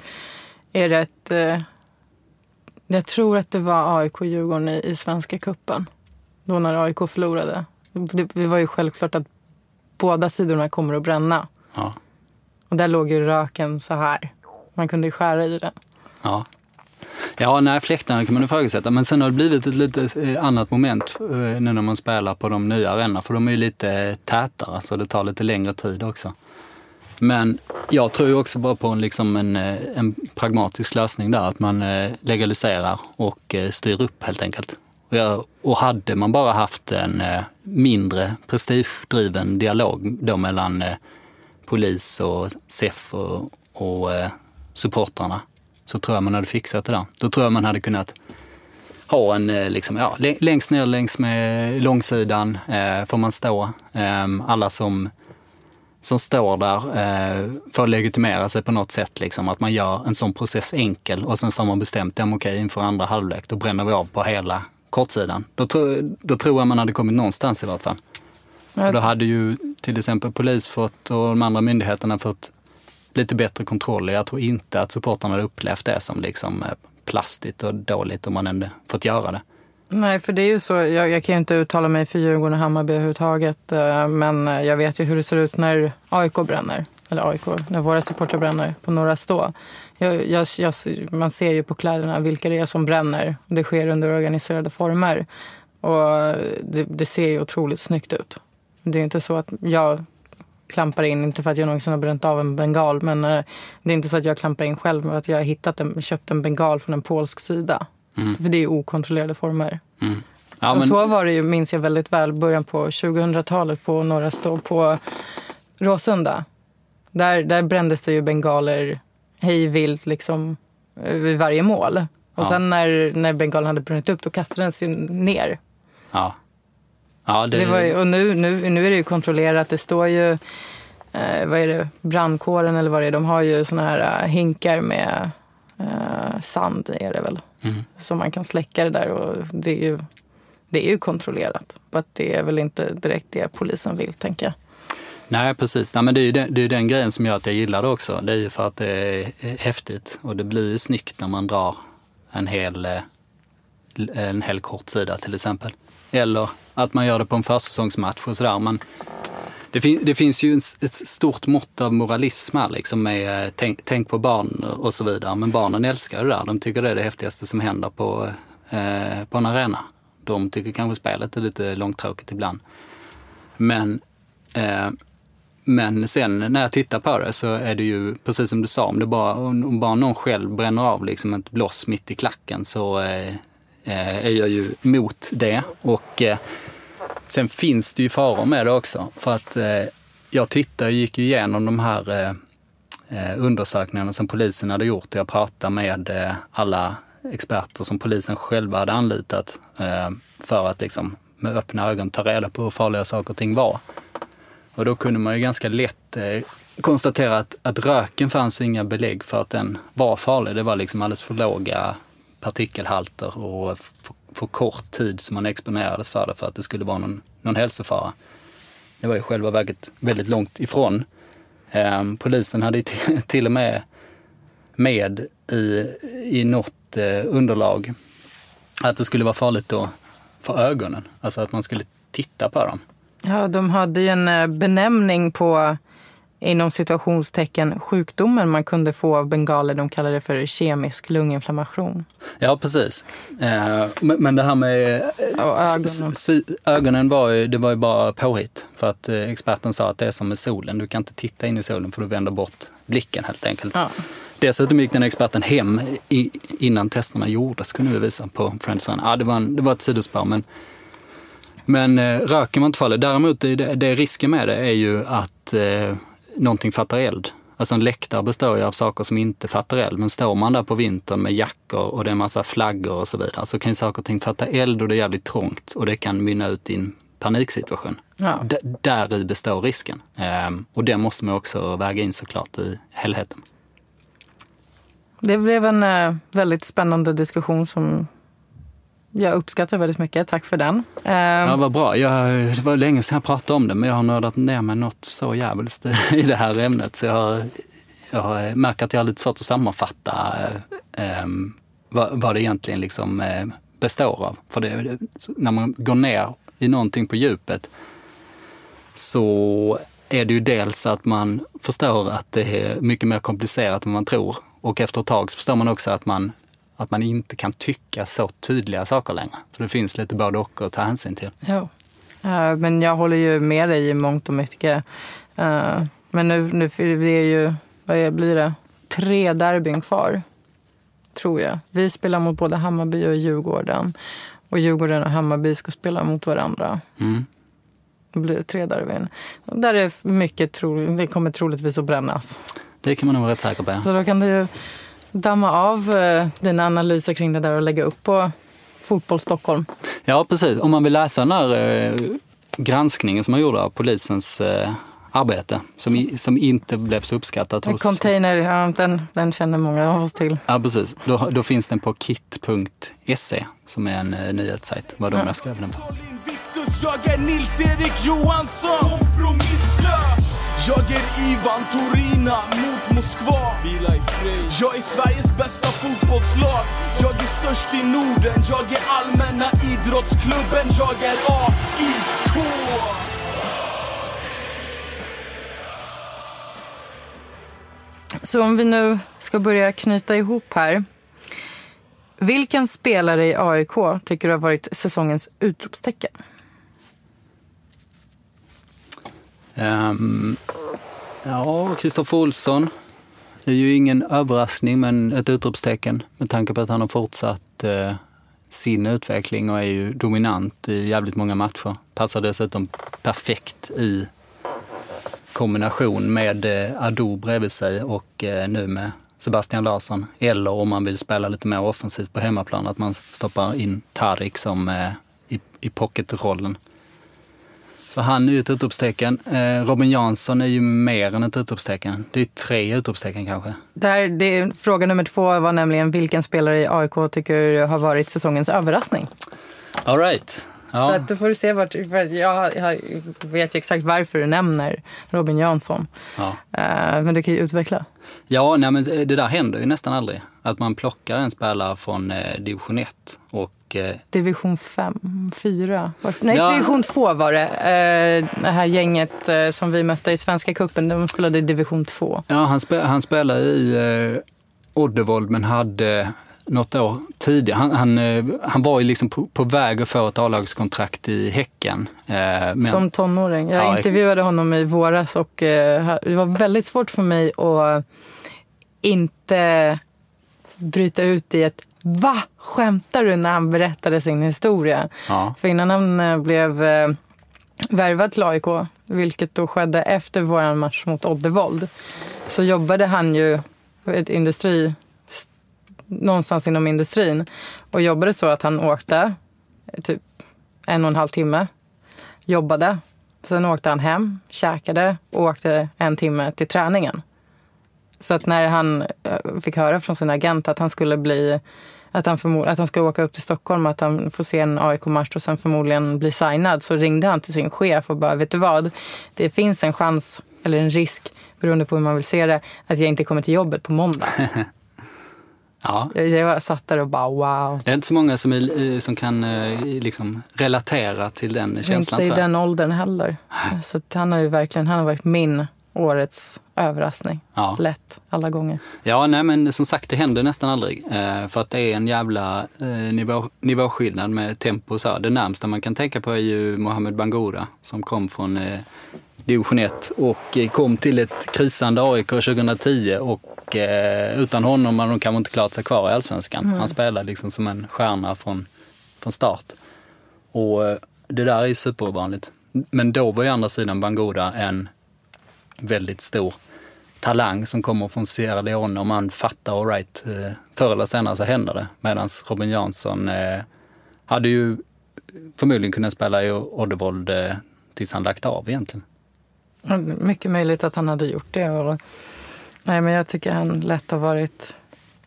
Jag tror att det var AIK-Djurgården i Svenska kuppen. Då när AIK förlorade. Det var ju självklart att båda sidorna kommer att bränna. Ja. Och där låg ju röken så här. Man kunde ju skära i den. Ja. Ja, nej, fläktarna kan man ifrågasätta. Men sen har det blivit ett lite annat moment nu när man spelar på de nya arenorna. För de är ju lite tätare, så det tar lite längre tid också. Men jag tror ju också bara på en pragmatisk lösning där. Att man legaliserar och styr upp helt enkelt. Och hade man bara haft en mindre prestigedriven dialog då mellan polis och SEF och supportrarna, så tror jag man hade fixat det där. Då tror jag man hade kunnat ha en längst ner längs med långsidan får man stå. Alla som står där får legitimera sig på något sätt. Liksom, att man gör en sån process enkel och sen så har man bestämt inför andra halvlek. Då bränner vi av på hela kortsidan. Då tror jag man hade kommit någonstans i vart fall. Ja. Då hade ju till exempel polis fått och de andra myndigheterna fått lite bättre kontroll. Jag tror inte att supportarna hade upplevt det som liksom plastigt och dåligt om man ändå fått göra det. Nej, för det är ju så. Jag kan ju inte uttala mig för Djurgården och Hammarby överhuvudtaget. Men jag vet ju hur det ser ut när AIK bränner. Eller AIK, när våra supportrar bränner på Norra Stå. Man ser ju på kläderna vilka det är som bränner. Det sker under organiserade former. Och det ser ju otroligt snyggt ut. Det är inte så att jag klampar in, inte för att jag någonsin har bränt av en bengal, men det är inte så att jag klampar in själv med att jag har köpt en bengal från en polsk sida. För det är ju okontrollerade former. Ja, och så var det ju, minns jag väldigt väl, början på 2000-talet på Norra Stå på Råsunda. Där brändes det ju bengaler hejvilt liksom vid varje mål. Och sen när bengalen hade brunnit upp, då kastade den sig ner. Ja. Ja, det var ju, och nu är det ju kontrollerat. Det står ju vad är det, brandkåren eller vad det är. De har ju såna här hinkar med sand är det väl. Så man kan släcka det där, och det är ju kontrollerat. But det är väl inte direkt det polisen vill, tänka. Nej, precis. Nej, men det är ju den grejen som gör att jag gillar det också. Det är ju för att det är häftigt, och det blir ju snyggt när man drar en hel kort sida till exempel. Eller att man gör det på en försäsongsmatch och sådär. Men det finns ju ett stort mått av moralism här, liksom med tänk på barn och så vidare. Men barnen älskar det där. De tycker det är det häftigaste som händer på en arena. De tycker kanske spelet är lite långtråkigt ibland. Men Men sen när jag tittar på det så är det ju precis som du sa, om bara någon själv bränner av liksom ett bloss mitt i klacken så är jag ju mot det. Och sen finns det ju faror med det också. För att gick ju igenom de här undersökningarna som polisen hade gjort. Jag pratade med alla experter som polisen själva hade anlitat för att liksom med öppna ögon ta reda på hur farliga saker och ting var. Och då kunde man ju ganska lätt konstatera att röken fanns inga belägg för att den var farlig. Det var liksom alldeles för låga partikelhalter och för kort tid som man exponerades för det för att det skulle vara någon hälsofara. Det var ju själva verket väldigt långt ifrån. Polisen hade till och med i något underlag att det skulle vara farligt då för ögonen. Alltså att man skulle titta på dem. Ja, de hade ju en benämning på, inom situationstecken, sjukdomen man kunde få av bengaler. De kallade det för kemisk lunginflammation. Ja, precis. Men det här med ögonen var ju bara påhitt. För att experten sa att det är som med solen. Du kan inte titta in i solen för du vänder bort blicken helt enkelt. Ja. Dessutom gick den experten hem innan testerna gjordes, kunde vi visa på Friends. Ja, det var ett sidospår, men röken var inte farlig. Däremot det risken med det är ju att någonting fattar eld. Alltså en läktare består ju av saker som inte fattar eld. Men står man där på vintern med jackor och det är en massa flaggor och så vidare så kan ju saker och ting fatta eld och det är jävligt trångt. Och det kan mynna ut i en paniksituation. Ja. Där i består risken. Och det måste man också väga in såklart i helheten. Det blev en väldigt spännande diskussion som jag uppskattar väldigt mycket. Tack för den. Ja, vad bra. Det var länge sedan jag pratade om det, men jag har nördat ner mig något så jävligt i det här ämnet. Så jag märker att jag har lite svårt att sammanfatta vad det egentligen liksom består av. För när man går ner i någonting på djupet så är det ju dels att man förstår att det är mycket mer komplicerat än man tror. Och efter ett tag så förstår man också att man inte kan tycka så tydliga saker längre. För det finns lite både och att ta hänsyn till. Ja, men jag håller ju med dig i mångt och mycket. Men nu är det ju, vad blir det? 3 derbyn kvar, tror jag. Vi spelar mot både Hammarby och Djurgården. Och Djurgården och Hammarby ska spela mot varandra. Mm. Då blir det 3 derbyn. Där är mycket det kommer troligtvis att brännas. Det kan man nog vara rätt säker på. Så då kan du ju damma av dina analyser kring det där och lägga upp på Fotboll Stockholm. Ja, precis. Om man vill läsa den här granskningen som man gjorde av polisens arbete som inte blev så uppskattat hos... Container, ja, den känner många av oss till. Ja, precis. Då finns den på kit.se som är en nyhetssajt. Vad de skrev den på. Jag är Nils-Erik Johansson, kompromisslös. Jag är Ivan Torina mot Moskva. Vila i fred. Jag är Sveriges bästa fotbollslag. Jag är störst i Norden. Jag är allmänna idrottsklubben. Jag är AIK. Så om vi nu ska börja knyta ihop här. Vilken spelare i AIK tycker du har varit säsongens utropstecken? Kristoffer Olsson är ju ingen överraskning men ett utropstecken med tanke på att han har fortsatt sin utveckling och är ju dominant i jävligt många matcher. Passar dessutom perfekt i kombination med Ado bredvid sig och nu med Sebastian Larsson. Eller om man vill spela lite mer offensivt på hemmaplan att man stoppar in Tarik som i pocketrollen. Så han är ju ett utropstecken. Robin Jansson är ju mer än ett utropstecken. Det är 3 utropstecken kanske. Fråga nummer 2 var nämligen vilken spelare i AIK tycker du har varit säsongens överraskning? All right. Ja. Så att då får du se jag vet ju exakt varför du nämner Robin Jansson. Ja. Men du kan ju utveckla. Ja, nej, men det där händer ju nästan aldrig. Att man plockar en spelare från division 1 och... Division 5, 4. Nej, ja. Division 2 var det. Det här gänget som vi mötte i Svenska cupen, de spelade i division 2. Ja, han spelade i Oddevold men hade något år tidigare. Han var ju liksom på väg att få ett A-lagskontrakt i Häcken. Som tonåring. Jag intervjuade honom i våras och det var väldigt svårt för mig att inte bryta ut i ett "Va? Skämtar du?" när han berättade sin historia. Ja. För innan han blev värvad till AIK, vilket då skedde efter vår match mot Oddevold, så jobbade han ju någonstans inom industrin och jobbade så att han åkte typ 1,5 timme, jobbade, sen åkte han hem, käkade och åkte 1 timme till träningen. Så att när han fick höra från sin agent att han skulle att han skulle åka upp till Stockholm, att han får se en AIK-match och sen förmodligen bli signad, så ringde han till sin chef och bara, vet du vad, det finns en chans eller en risk, beroende på hur man vill se det, att jag inte kommer till jobbet på måndag. Ja. Jag satt där och bara wow. Det är inte så många som kan liksom relatera till den känslan. Inte i den åldern heller. Så han har varit min årets överraskning. Ja. Lätt alla gånger. Ja, nej, men som sagt, det händer nästan aldrig. För att det är en jävla nivåskillnad med tempo. Så. Det närmsta man kan tänka på är ju Mohamed Bangura som kom från division 1 och kom till ett krisande AIK 2010 och utan honom hade de kanske inte klarat sig kvar i Allsvenskan. Han spelade liksom som en stjärna från start. Och det där är ju supervanligt. Men då var ju andra sidan Bangura en väldigt stor talang som kommer från Sierra Leone, och man fattar all right, förr eller senare så händer det. Medan Robin Jansson hade ju förmodligen kunnat spela i Oddevold tills han lagt av egentligen. Mycket möjligt att han hade gjort det. Nej, men jag tycker han lätt har varit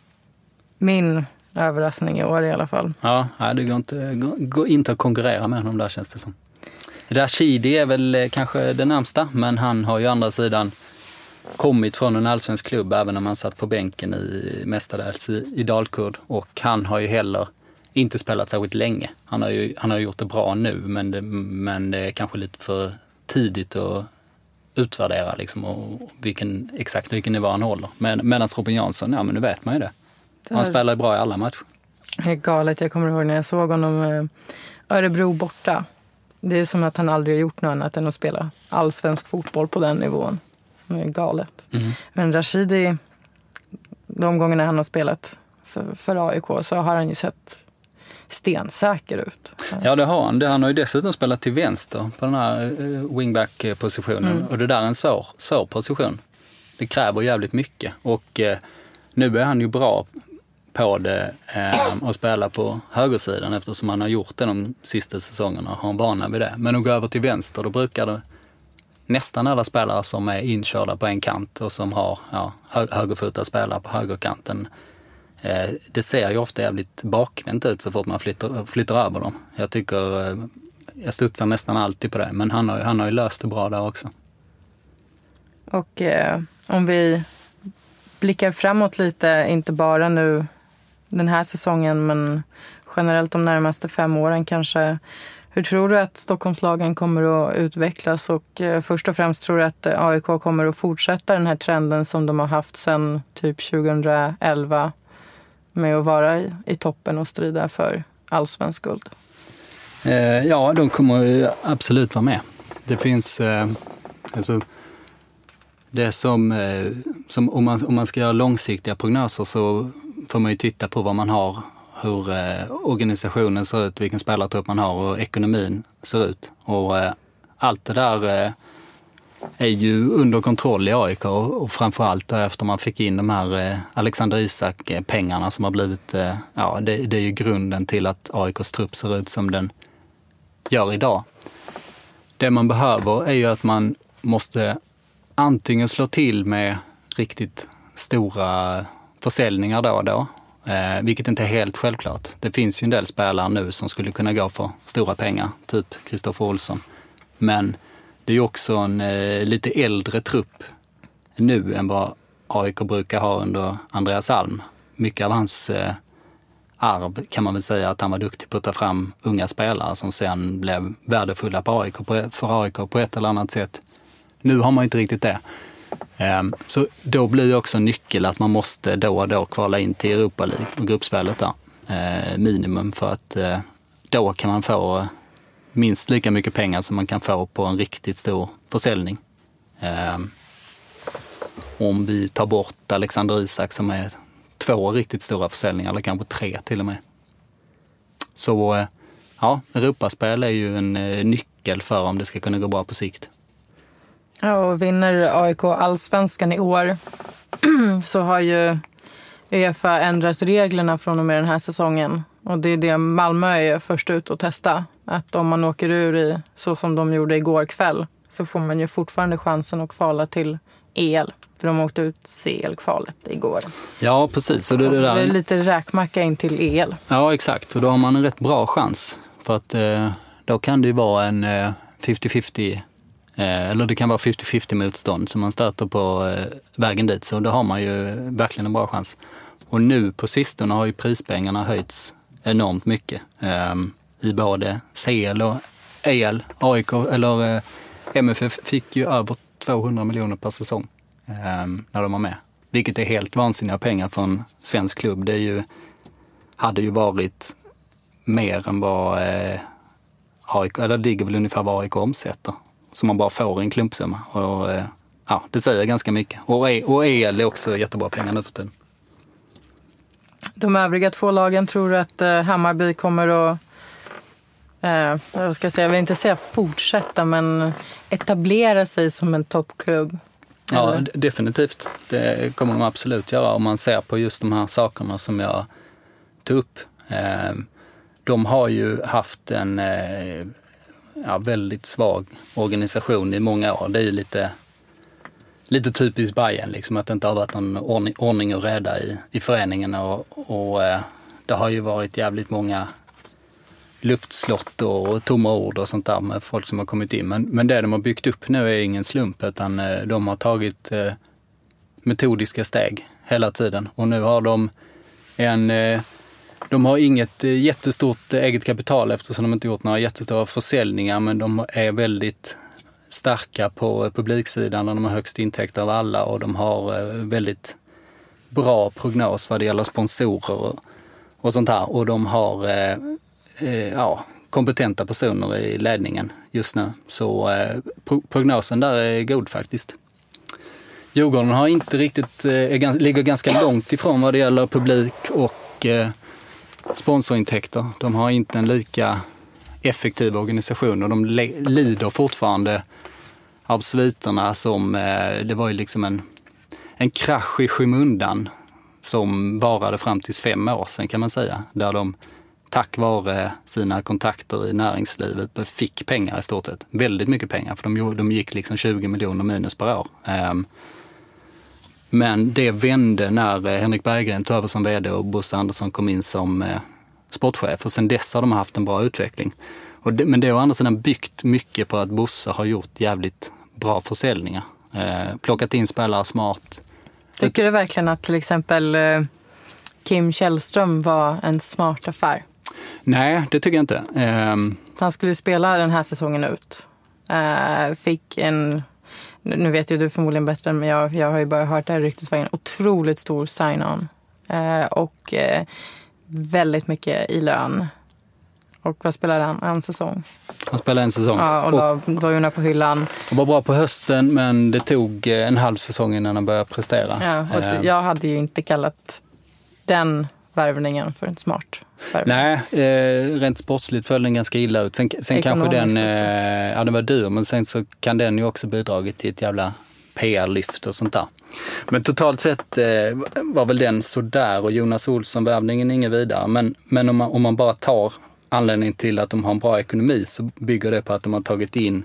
min överraskning i år i alla fall. Ja, det går inte att konkurrera med honom där, känns det som. Rashidi är väl kanske den närmsta, men han har ju andra sidan kommit från en allsvensk klubb även om han satt på bänken mestadels i Dalkurd, och han har ju heller inte spelat särskilt länge. Han har gjort det bra nu, men det är kanske lite för tidigt att utvärdera liksom, och exakt vilken nivå han håller. Medan Robin Jansson, ja men nu vet man ju det. Han spelar bra i alla matcher. Det är galet, jag kommer ihåg när jag såg honom Örebro borta. Det är som att han aldrig har gjort något annat än att spela allsvensk fotboll på den nivån. Det är galet. Mm. Men Rashidi, de gångerna han har spelat för AIK så har han ju sett stensäker ut. Ja, det har han. Han har ju dessutom spelat till vänster på den här wingback-positionen. Och det där är en svår position. Det kräver jävligt mycket. Och nu är han ju bra på det och spela på högersidan, eftersom han har gjort det de sista säsongerna och har en vana vid det. Men att gå över till vänster, då brukar det nästan alla spelare som är inkörda på en kant och som har högerfotade spelare på högerkanten, det ser ju ofta jävligt bakvänt ut så fort man flyttar över dem. Jag studsar nästan alltid på det, men han har ju löst det bra där också. Och om vi blickar framåt lite, inte bara nu den här säsongen, men generellt de närmaste 5 åren kanske. Hur tror du att Stockholmslagen kommer att utvecklas, och först och främst tror du att AIK kommer att fortsätta den här trenden som de har haft sedan typ 2011 med att vara i toppen och strida för allsvensk guld? Ja, de kommer ju absolut vara med. Det finns det som om man ska göra långsiktiga prognoser så får man ju titta på vad man har, hur organisationen ser ut, vilken spelartrupp man har och ekonomin ser ut. Och allt det där är ju under kontroll i AIK, och framförallt efter man fick in de här Alexander Isak-pengarna som har blivit, det är ju grunden till att AIKs trupp ser ut som den gör idag. Det man behöver är ju att man måste antingen slå till med riktigt stora försäljningar då och då, vilket inte är helt självklart. Det finns ju en del spelare nu som skulle kunna gå för stora pengar, typ Kristoffer Olsson. Men det är ju också en lite äldre trupp nu än vad AIK brukar ha under Andreas Alm. Mycket av hans arv kan man väl säga att han var duktig på att ta fram unga spelare som sen blev värdefulla för AIK på ett eller annat sätt. Nu har man inte riktigt det. Så då blir det också nyckel att man måste då och då kvala in till Europa League och gruppspelet där. Minimum, för att då kan man få minst lika mycket pengar som man kan få på en riktigt stor försäljning. Om vi tar bort Alexander Isak som är 2 riktigt stora försäljningar, eller kanske 3 till och med. Så ja, Europaspel är ju en nyckel för om det ska kunna gå bra på sikt. Ja, och vinner AIK allsvenskan i år så har ju UEFA ändrat reglerna från och med den här säsongen. Och det är det Malmö är först ut att testa. Att om man åker ur i så som de gjorde igår kväll så får man ju fortfarande chansen att kvala till EL. För de åkte ut CL-kvalet igår. Ja, precis. Så det är lite räkmacka in till EL. Ja, exakt. Och då har man en rätt bra chans. För att då kan det ju vara en 50-50, eller det kan vara 50-50 motstånd som man stöter på vägen dit. Så då har man ju verkligen en bra chans. Och nu på sistone har ju prispengarna höjts enormt mycket. I både CL och EL. AIK, eller MFF fick ju över 200 miljoner per säsong när de var med. Vilket är helt vansinniga pengar för en svensk klubb. Det hade ju varit mer än vad AIK, eller det ligger väl ungefär vad AIK omsätter. Så man bara får en klumpsumma. Och ja, det säger ganska mycket. Och EL är också jättebra pengar nu för tiden. De övriga 2 lagen tror att Hammarby kommer att jag vill inte säga fortsätta, men etablera sig som en toppklubb. Ja, definitivt. Det kommer de absolut göra om man ser på just de här sakerna som jag tog upp. De har ju haft en väldigt svag organisation i många år. Det är ju lite typiskt Bayern, liksom, att det inte har varit någon ordning och reda i föreningen. Och det har ju varit jävligt många luftslott och tomma ord och sånt där med folk som har kommit in. Men det de har byggt upp nu är ingen slump, utan de har tagit metodiska steg hela tiden. Och nu har de har inget jättestort eget kapital eftersom de inte gjort några jättestora försäljningar, men de är väldigt starka på publiksidan, de har högst intäkter av alla och de har väldigt bra prognos vad det gäller sponsorer och sånt här. Och de har kompetenta personer i ledningen just nu. Så prognosen där är god faktiskt. Djurgården har inte riktigt, ligger ganska långt ifrån vad det gäller publik och sponsorintäkter. De har inte en lika effektiv organisation och de lider fortfarande av sviterna som det var ju liksom en krasch i skymundan som varade fram till 5 år sedan kan man säga. Där de tack vare sina kontakter i näringslivet fick pengar i stort sett. Väldigt mycket pengar för de gick liksom 20 miljoner minus per år. Men det vände när Henrik Berggren tog över som vd och Bosse Andersson kom in som sportchef. Och sen dess har de haft en bra utveckling. Men det har å andra sidan byggt mycket på att Bosse har gjort jävligt bra försäljningar. Plockat in spelare smart. Tycker du verkligen att till exempel Kim Källström var en smart affär? Nej, det tycker jag inte. Han skulle spela den här säsongen ut. Fick en... Nu vet ju du förmodligen bättre, men jag har ju bara hört det här ryktet var en otroligt stor sign-on. Och väldigt mycket i lön. Och vad spelade han? En säsong? Han spelade en säsong. Ja, och var ju på hyllan. Han var bra på hösten, men det tog en halv säsong innan han började prestera. Ja, och jag hade ju inte kallat den värvningen för en smart värvning. Nej, rent sportsligt föll den ganska illa ut. Sen kanske den var dyr, men sen så kan den ju också bidragit till ett jävla PR-lyft och sånt där. Men totalt sett var väl den sådär, och Jonas Olsson-värvningen ingen vidare. Men om man bara tar anledningen till att de har en bra ekonomi så bygger det på att de har tagit in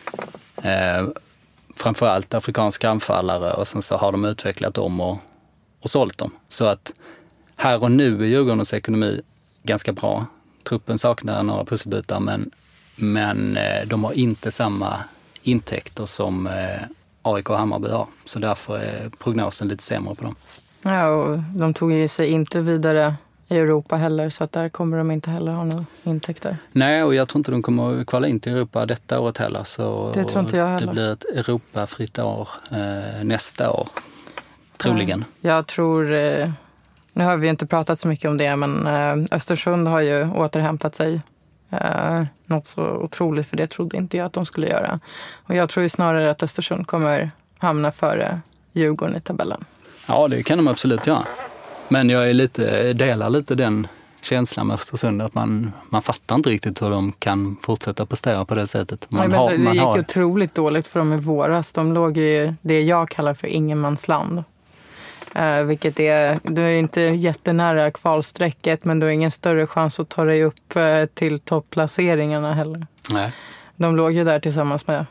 framförallt afrikanska anfallare och sen så har de utvecklat dem och sålt dem. Så att här och nu är Djurgårdens ekonomi ganska bra. Truppen saknar några pusselbitar, men de har inte samma intäkter som AIK och Hammarby har. Så därför är prognosen lite sämre på dem. Ja, och de tog ju sig inte vidare i Europa heller, så att där kommer de inte heller ha några intäkter. Nej, och jag tror inte de kommer att kvala in till Europa detta året heller. Så det tror inte jag heller. Det blir ett Europafritt år nästa år, troligen. Jag tror, nu har vi inte pratat så mycket om det, men Östersund har ju återhämtat sig. Något så otroligt, för det trodde inte jag att de skulle göra. Och jag tror ju snarare att Östersund kommer hamna före Djurgården i tabellen. Ja, det kan de absolut göra. Men jag delar lite den känslan med Östersund, att man fattar inte riktigt hur de kan fortsätta prestera på det sättet. Det gick otroligt dåligt för dem i våras. De låg i det jag kallar för ingenmansland. Vilket du är inte jättenära kvalsträcket, men du har ingen större chans att ta dig upp till topplaceringarna heller. Nej. De låg ju där tillsammans med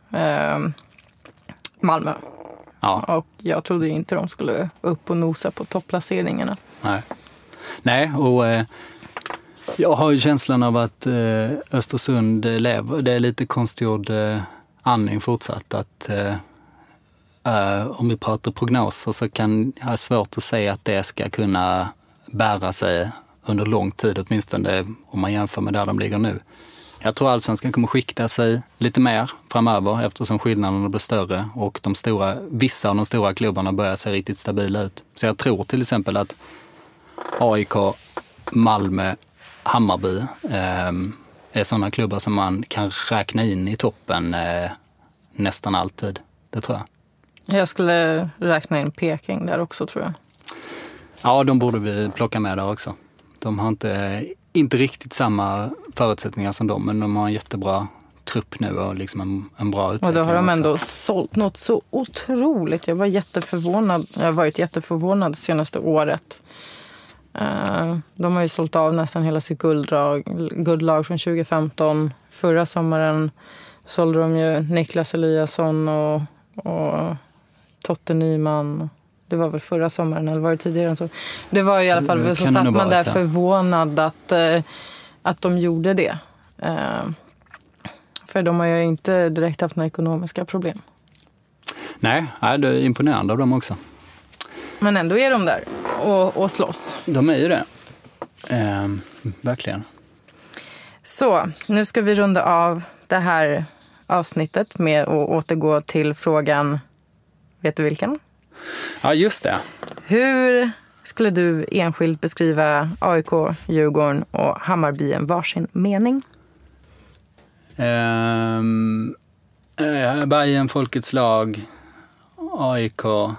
Malmö. Ja. Och jag trodde inte de skulle upp och nosa på topplaceringarna. Nej, och jag har ju känslan av att Östersund lever. Det är lite konstgjord andning fortsatt. Att om vi pratar prognoser så kan jag ha svårt att säga att det ska kunna bära sig under lång tid, åtminstone om man jämför med där de ligger nu. Jag tror Allsvenskan kommer skikta sig lite mer framöver eftersom skillnaderna blir större och vissa av de stora klubbarna börjar se riktigt stabila ut. Så jag tror till exempel att AIK, Malmö, Hammarby är sådana klubbar som man kan räkna in i toppen nästan alltid. Det tror jag. Jag skulle räkna in Peking där också, tror jag. Ja, de borde vi plocka med där också. De har inte riktigt samma förutsättningar som dem, men de har en jättebra trupp nu och liksom en bra utveckling. Och då har de ändå också sålt något så otroligt. Jag har varit jätteförvånad senaste året. De har ju sålt av nästan hela sitt guldlag från 2015. Förra sommaren sålde de ju Niklas Eliasson och Totte Nyman. Det var väl förra sommaren, eller var det tidigare än så? Det var i alla fall så satt man där förvånad att de gjorde det. För de har ju inte direkt haft några ekonomiska problem. Nej, det är imponerande av dem också. Men ändå är de där och slåss. De är ju det. Verkligen. Så, nu ska vi runda av det här avsnittet med att återgå till frågan, vet du vilken? Ja, just det. Hur skulle du enskilt beskriva AIK, Djurgården och Hammarby en varsin mening? Bayern, folkets lag, AIK,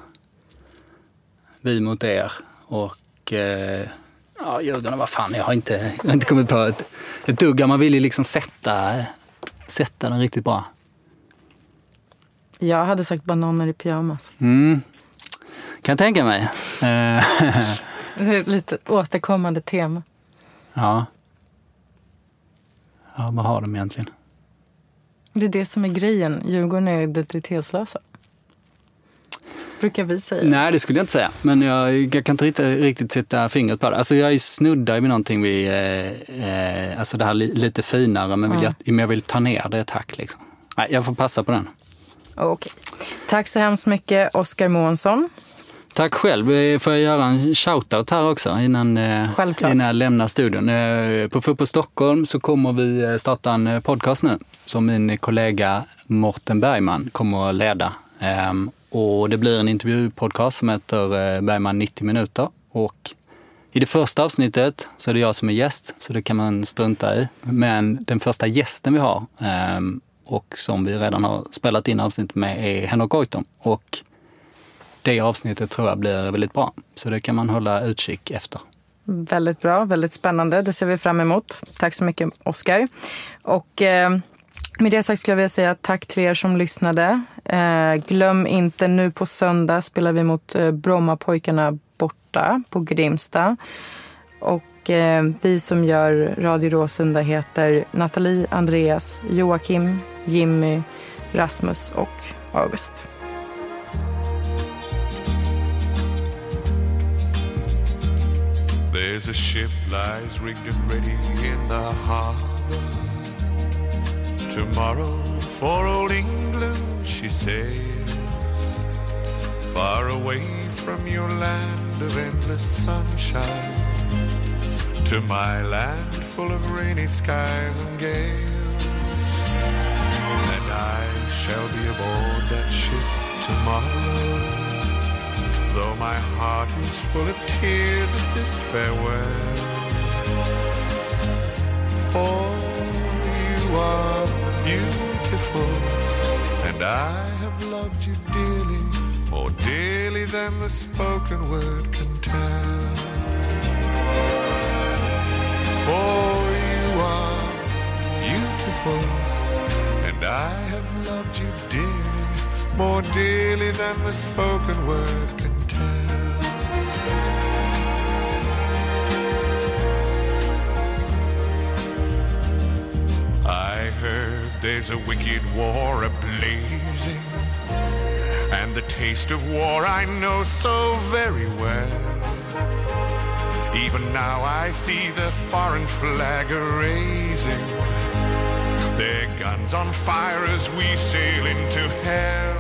vi mot er och Djurgården, vad fan, jag har inte kommit på ett dugg. Man vill ju liksom sätta den riktigt bra. Jag hade sagt bananer i pyjamas. Kan jag tänka mig. Det är lite återkommande tema. Ja, vad har de egentligen? Det är det som är grejen. Djurgården är identitetslösa. Brukar vi säga. Nej, det skulle jag inte säga. Men jag kan inte riktigt sätta fingret på det. Alltså jag är snuddar med någonting alltså det här lite finare, men jag vill ta ner det ett hack liksom. Nej, jag får passa på den. Okej. Tack så hemskt mycket, Oskar Månsson. Tack själv. Får jag göra en shoutout här också innan jag lämnar studion. På Fotboll Stockholm så kommer vi starta en podcast nu som min kollega Morten Bergman kommer att leda. Och det blir en intervjupodcast som heter Bergman 90 minuter. Och i det första avsnittet så är det jag som är gäst, så det kan man strunta i. Men den första gästen vi har och som vi redan har spelat in avsnitt med är Henrik Goitom. Och det avsnittet tror jag blir väldigt bra. Så det kan man hålla utkik efter. Väldigt bra, väldigt spännande. Det ser vi fram emot. Tack så mycket, Oskar. Och med det sagt skulle jag vilja säga tack till er som lyssnade. Glöm inte, nu på söndag spelar vi mot Brommapojkarna borta på Grimsta. Och vi som gör Radio Råsunda heter Nathalie, Andreas, Joakim, Jimmy, Rasmus och August. There's a ship lies rigged and ready in the harbor. Tomorrow for old England she sails, far away from your land of endless sunshine. to my land full of rainy skies and gales. And I shall be aboard that ship tomorrow, though my heart is full of tears at this farewell. For you are beautiful, and I have loved you dearly, more dearly than the spoken word can tell. For you are beautiful, and I have loved you dearly, more dearly than the spoken word can tell. I heard there's a wicked war a-blazing, and the taste of war I know so very well. Even now I see the foreign flag a-raising, their guns on fire as we sail into hell.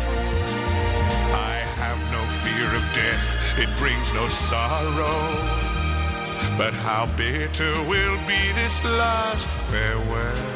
I have no fear of death, it brings no sorrow, but how bitter will be this last farewell.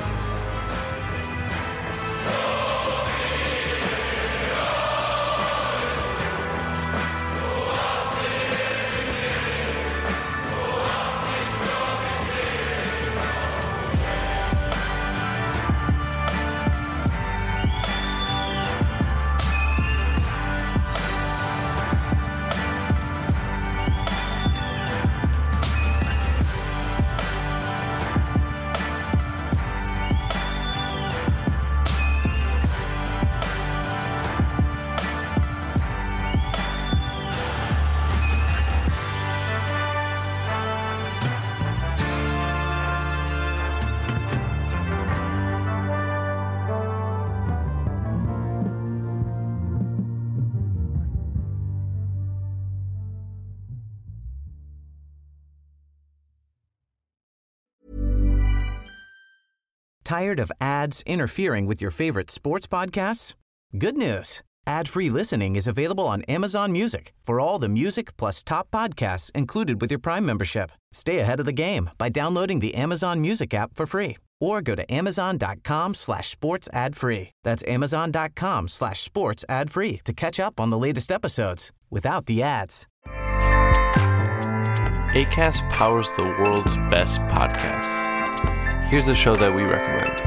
Tired of ads interfering with your favorite sports podcasts? Good news. Ad-free listening is available on Amazon Music for all the music plus top podcasts included with your Prime membership. Stay ahead of the game by downloading the Amazon Music app for free or go to amazon.com/sports ad free. That's amazon.com/sports ad free to catch up on the latest episodes without the ads. Acast powers the world's best podcasts. Here's a show that we recommend.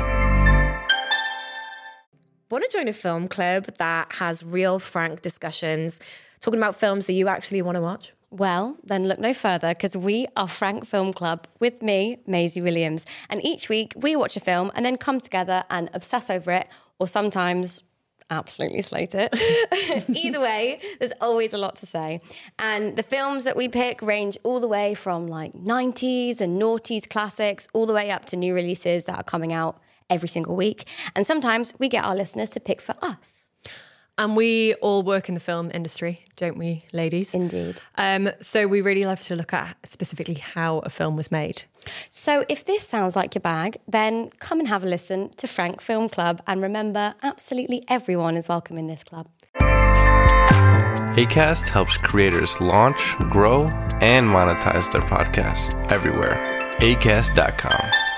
Want to join a film club that has real, frank discussions, talking about films that you actually want to watch? Well, then look no further, because we are Frank Film Club with me, Maisie Williams. And each week we watch a film and then come together and obsess over it, or sometimes absolutely slate it. Either way, there's always a lot to say. And the films that we pick range all the way from like 90s and noughties classics all the way up to new releases that are coming out every single week. And sometimes we get our listeners to pick for us. And we all work in the film industry, don't we, ladies? Indeed. So we really love to look at specifically how a film was made. So if this sounds like your bag, then come and have a listen to Frank Film Club. And remember, absolutely everyone is welcome in this club. Acast helps creators launch, grow, and monetize their podcasts everywhere. Acast.com.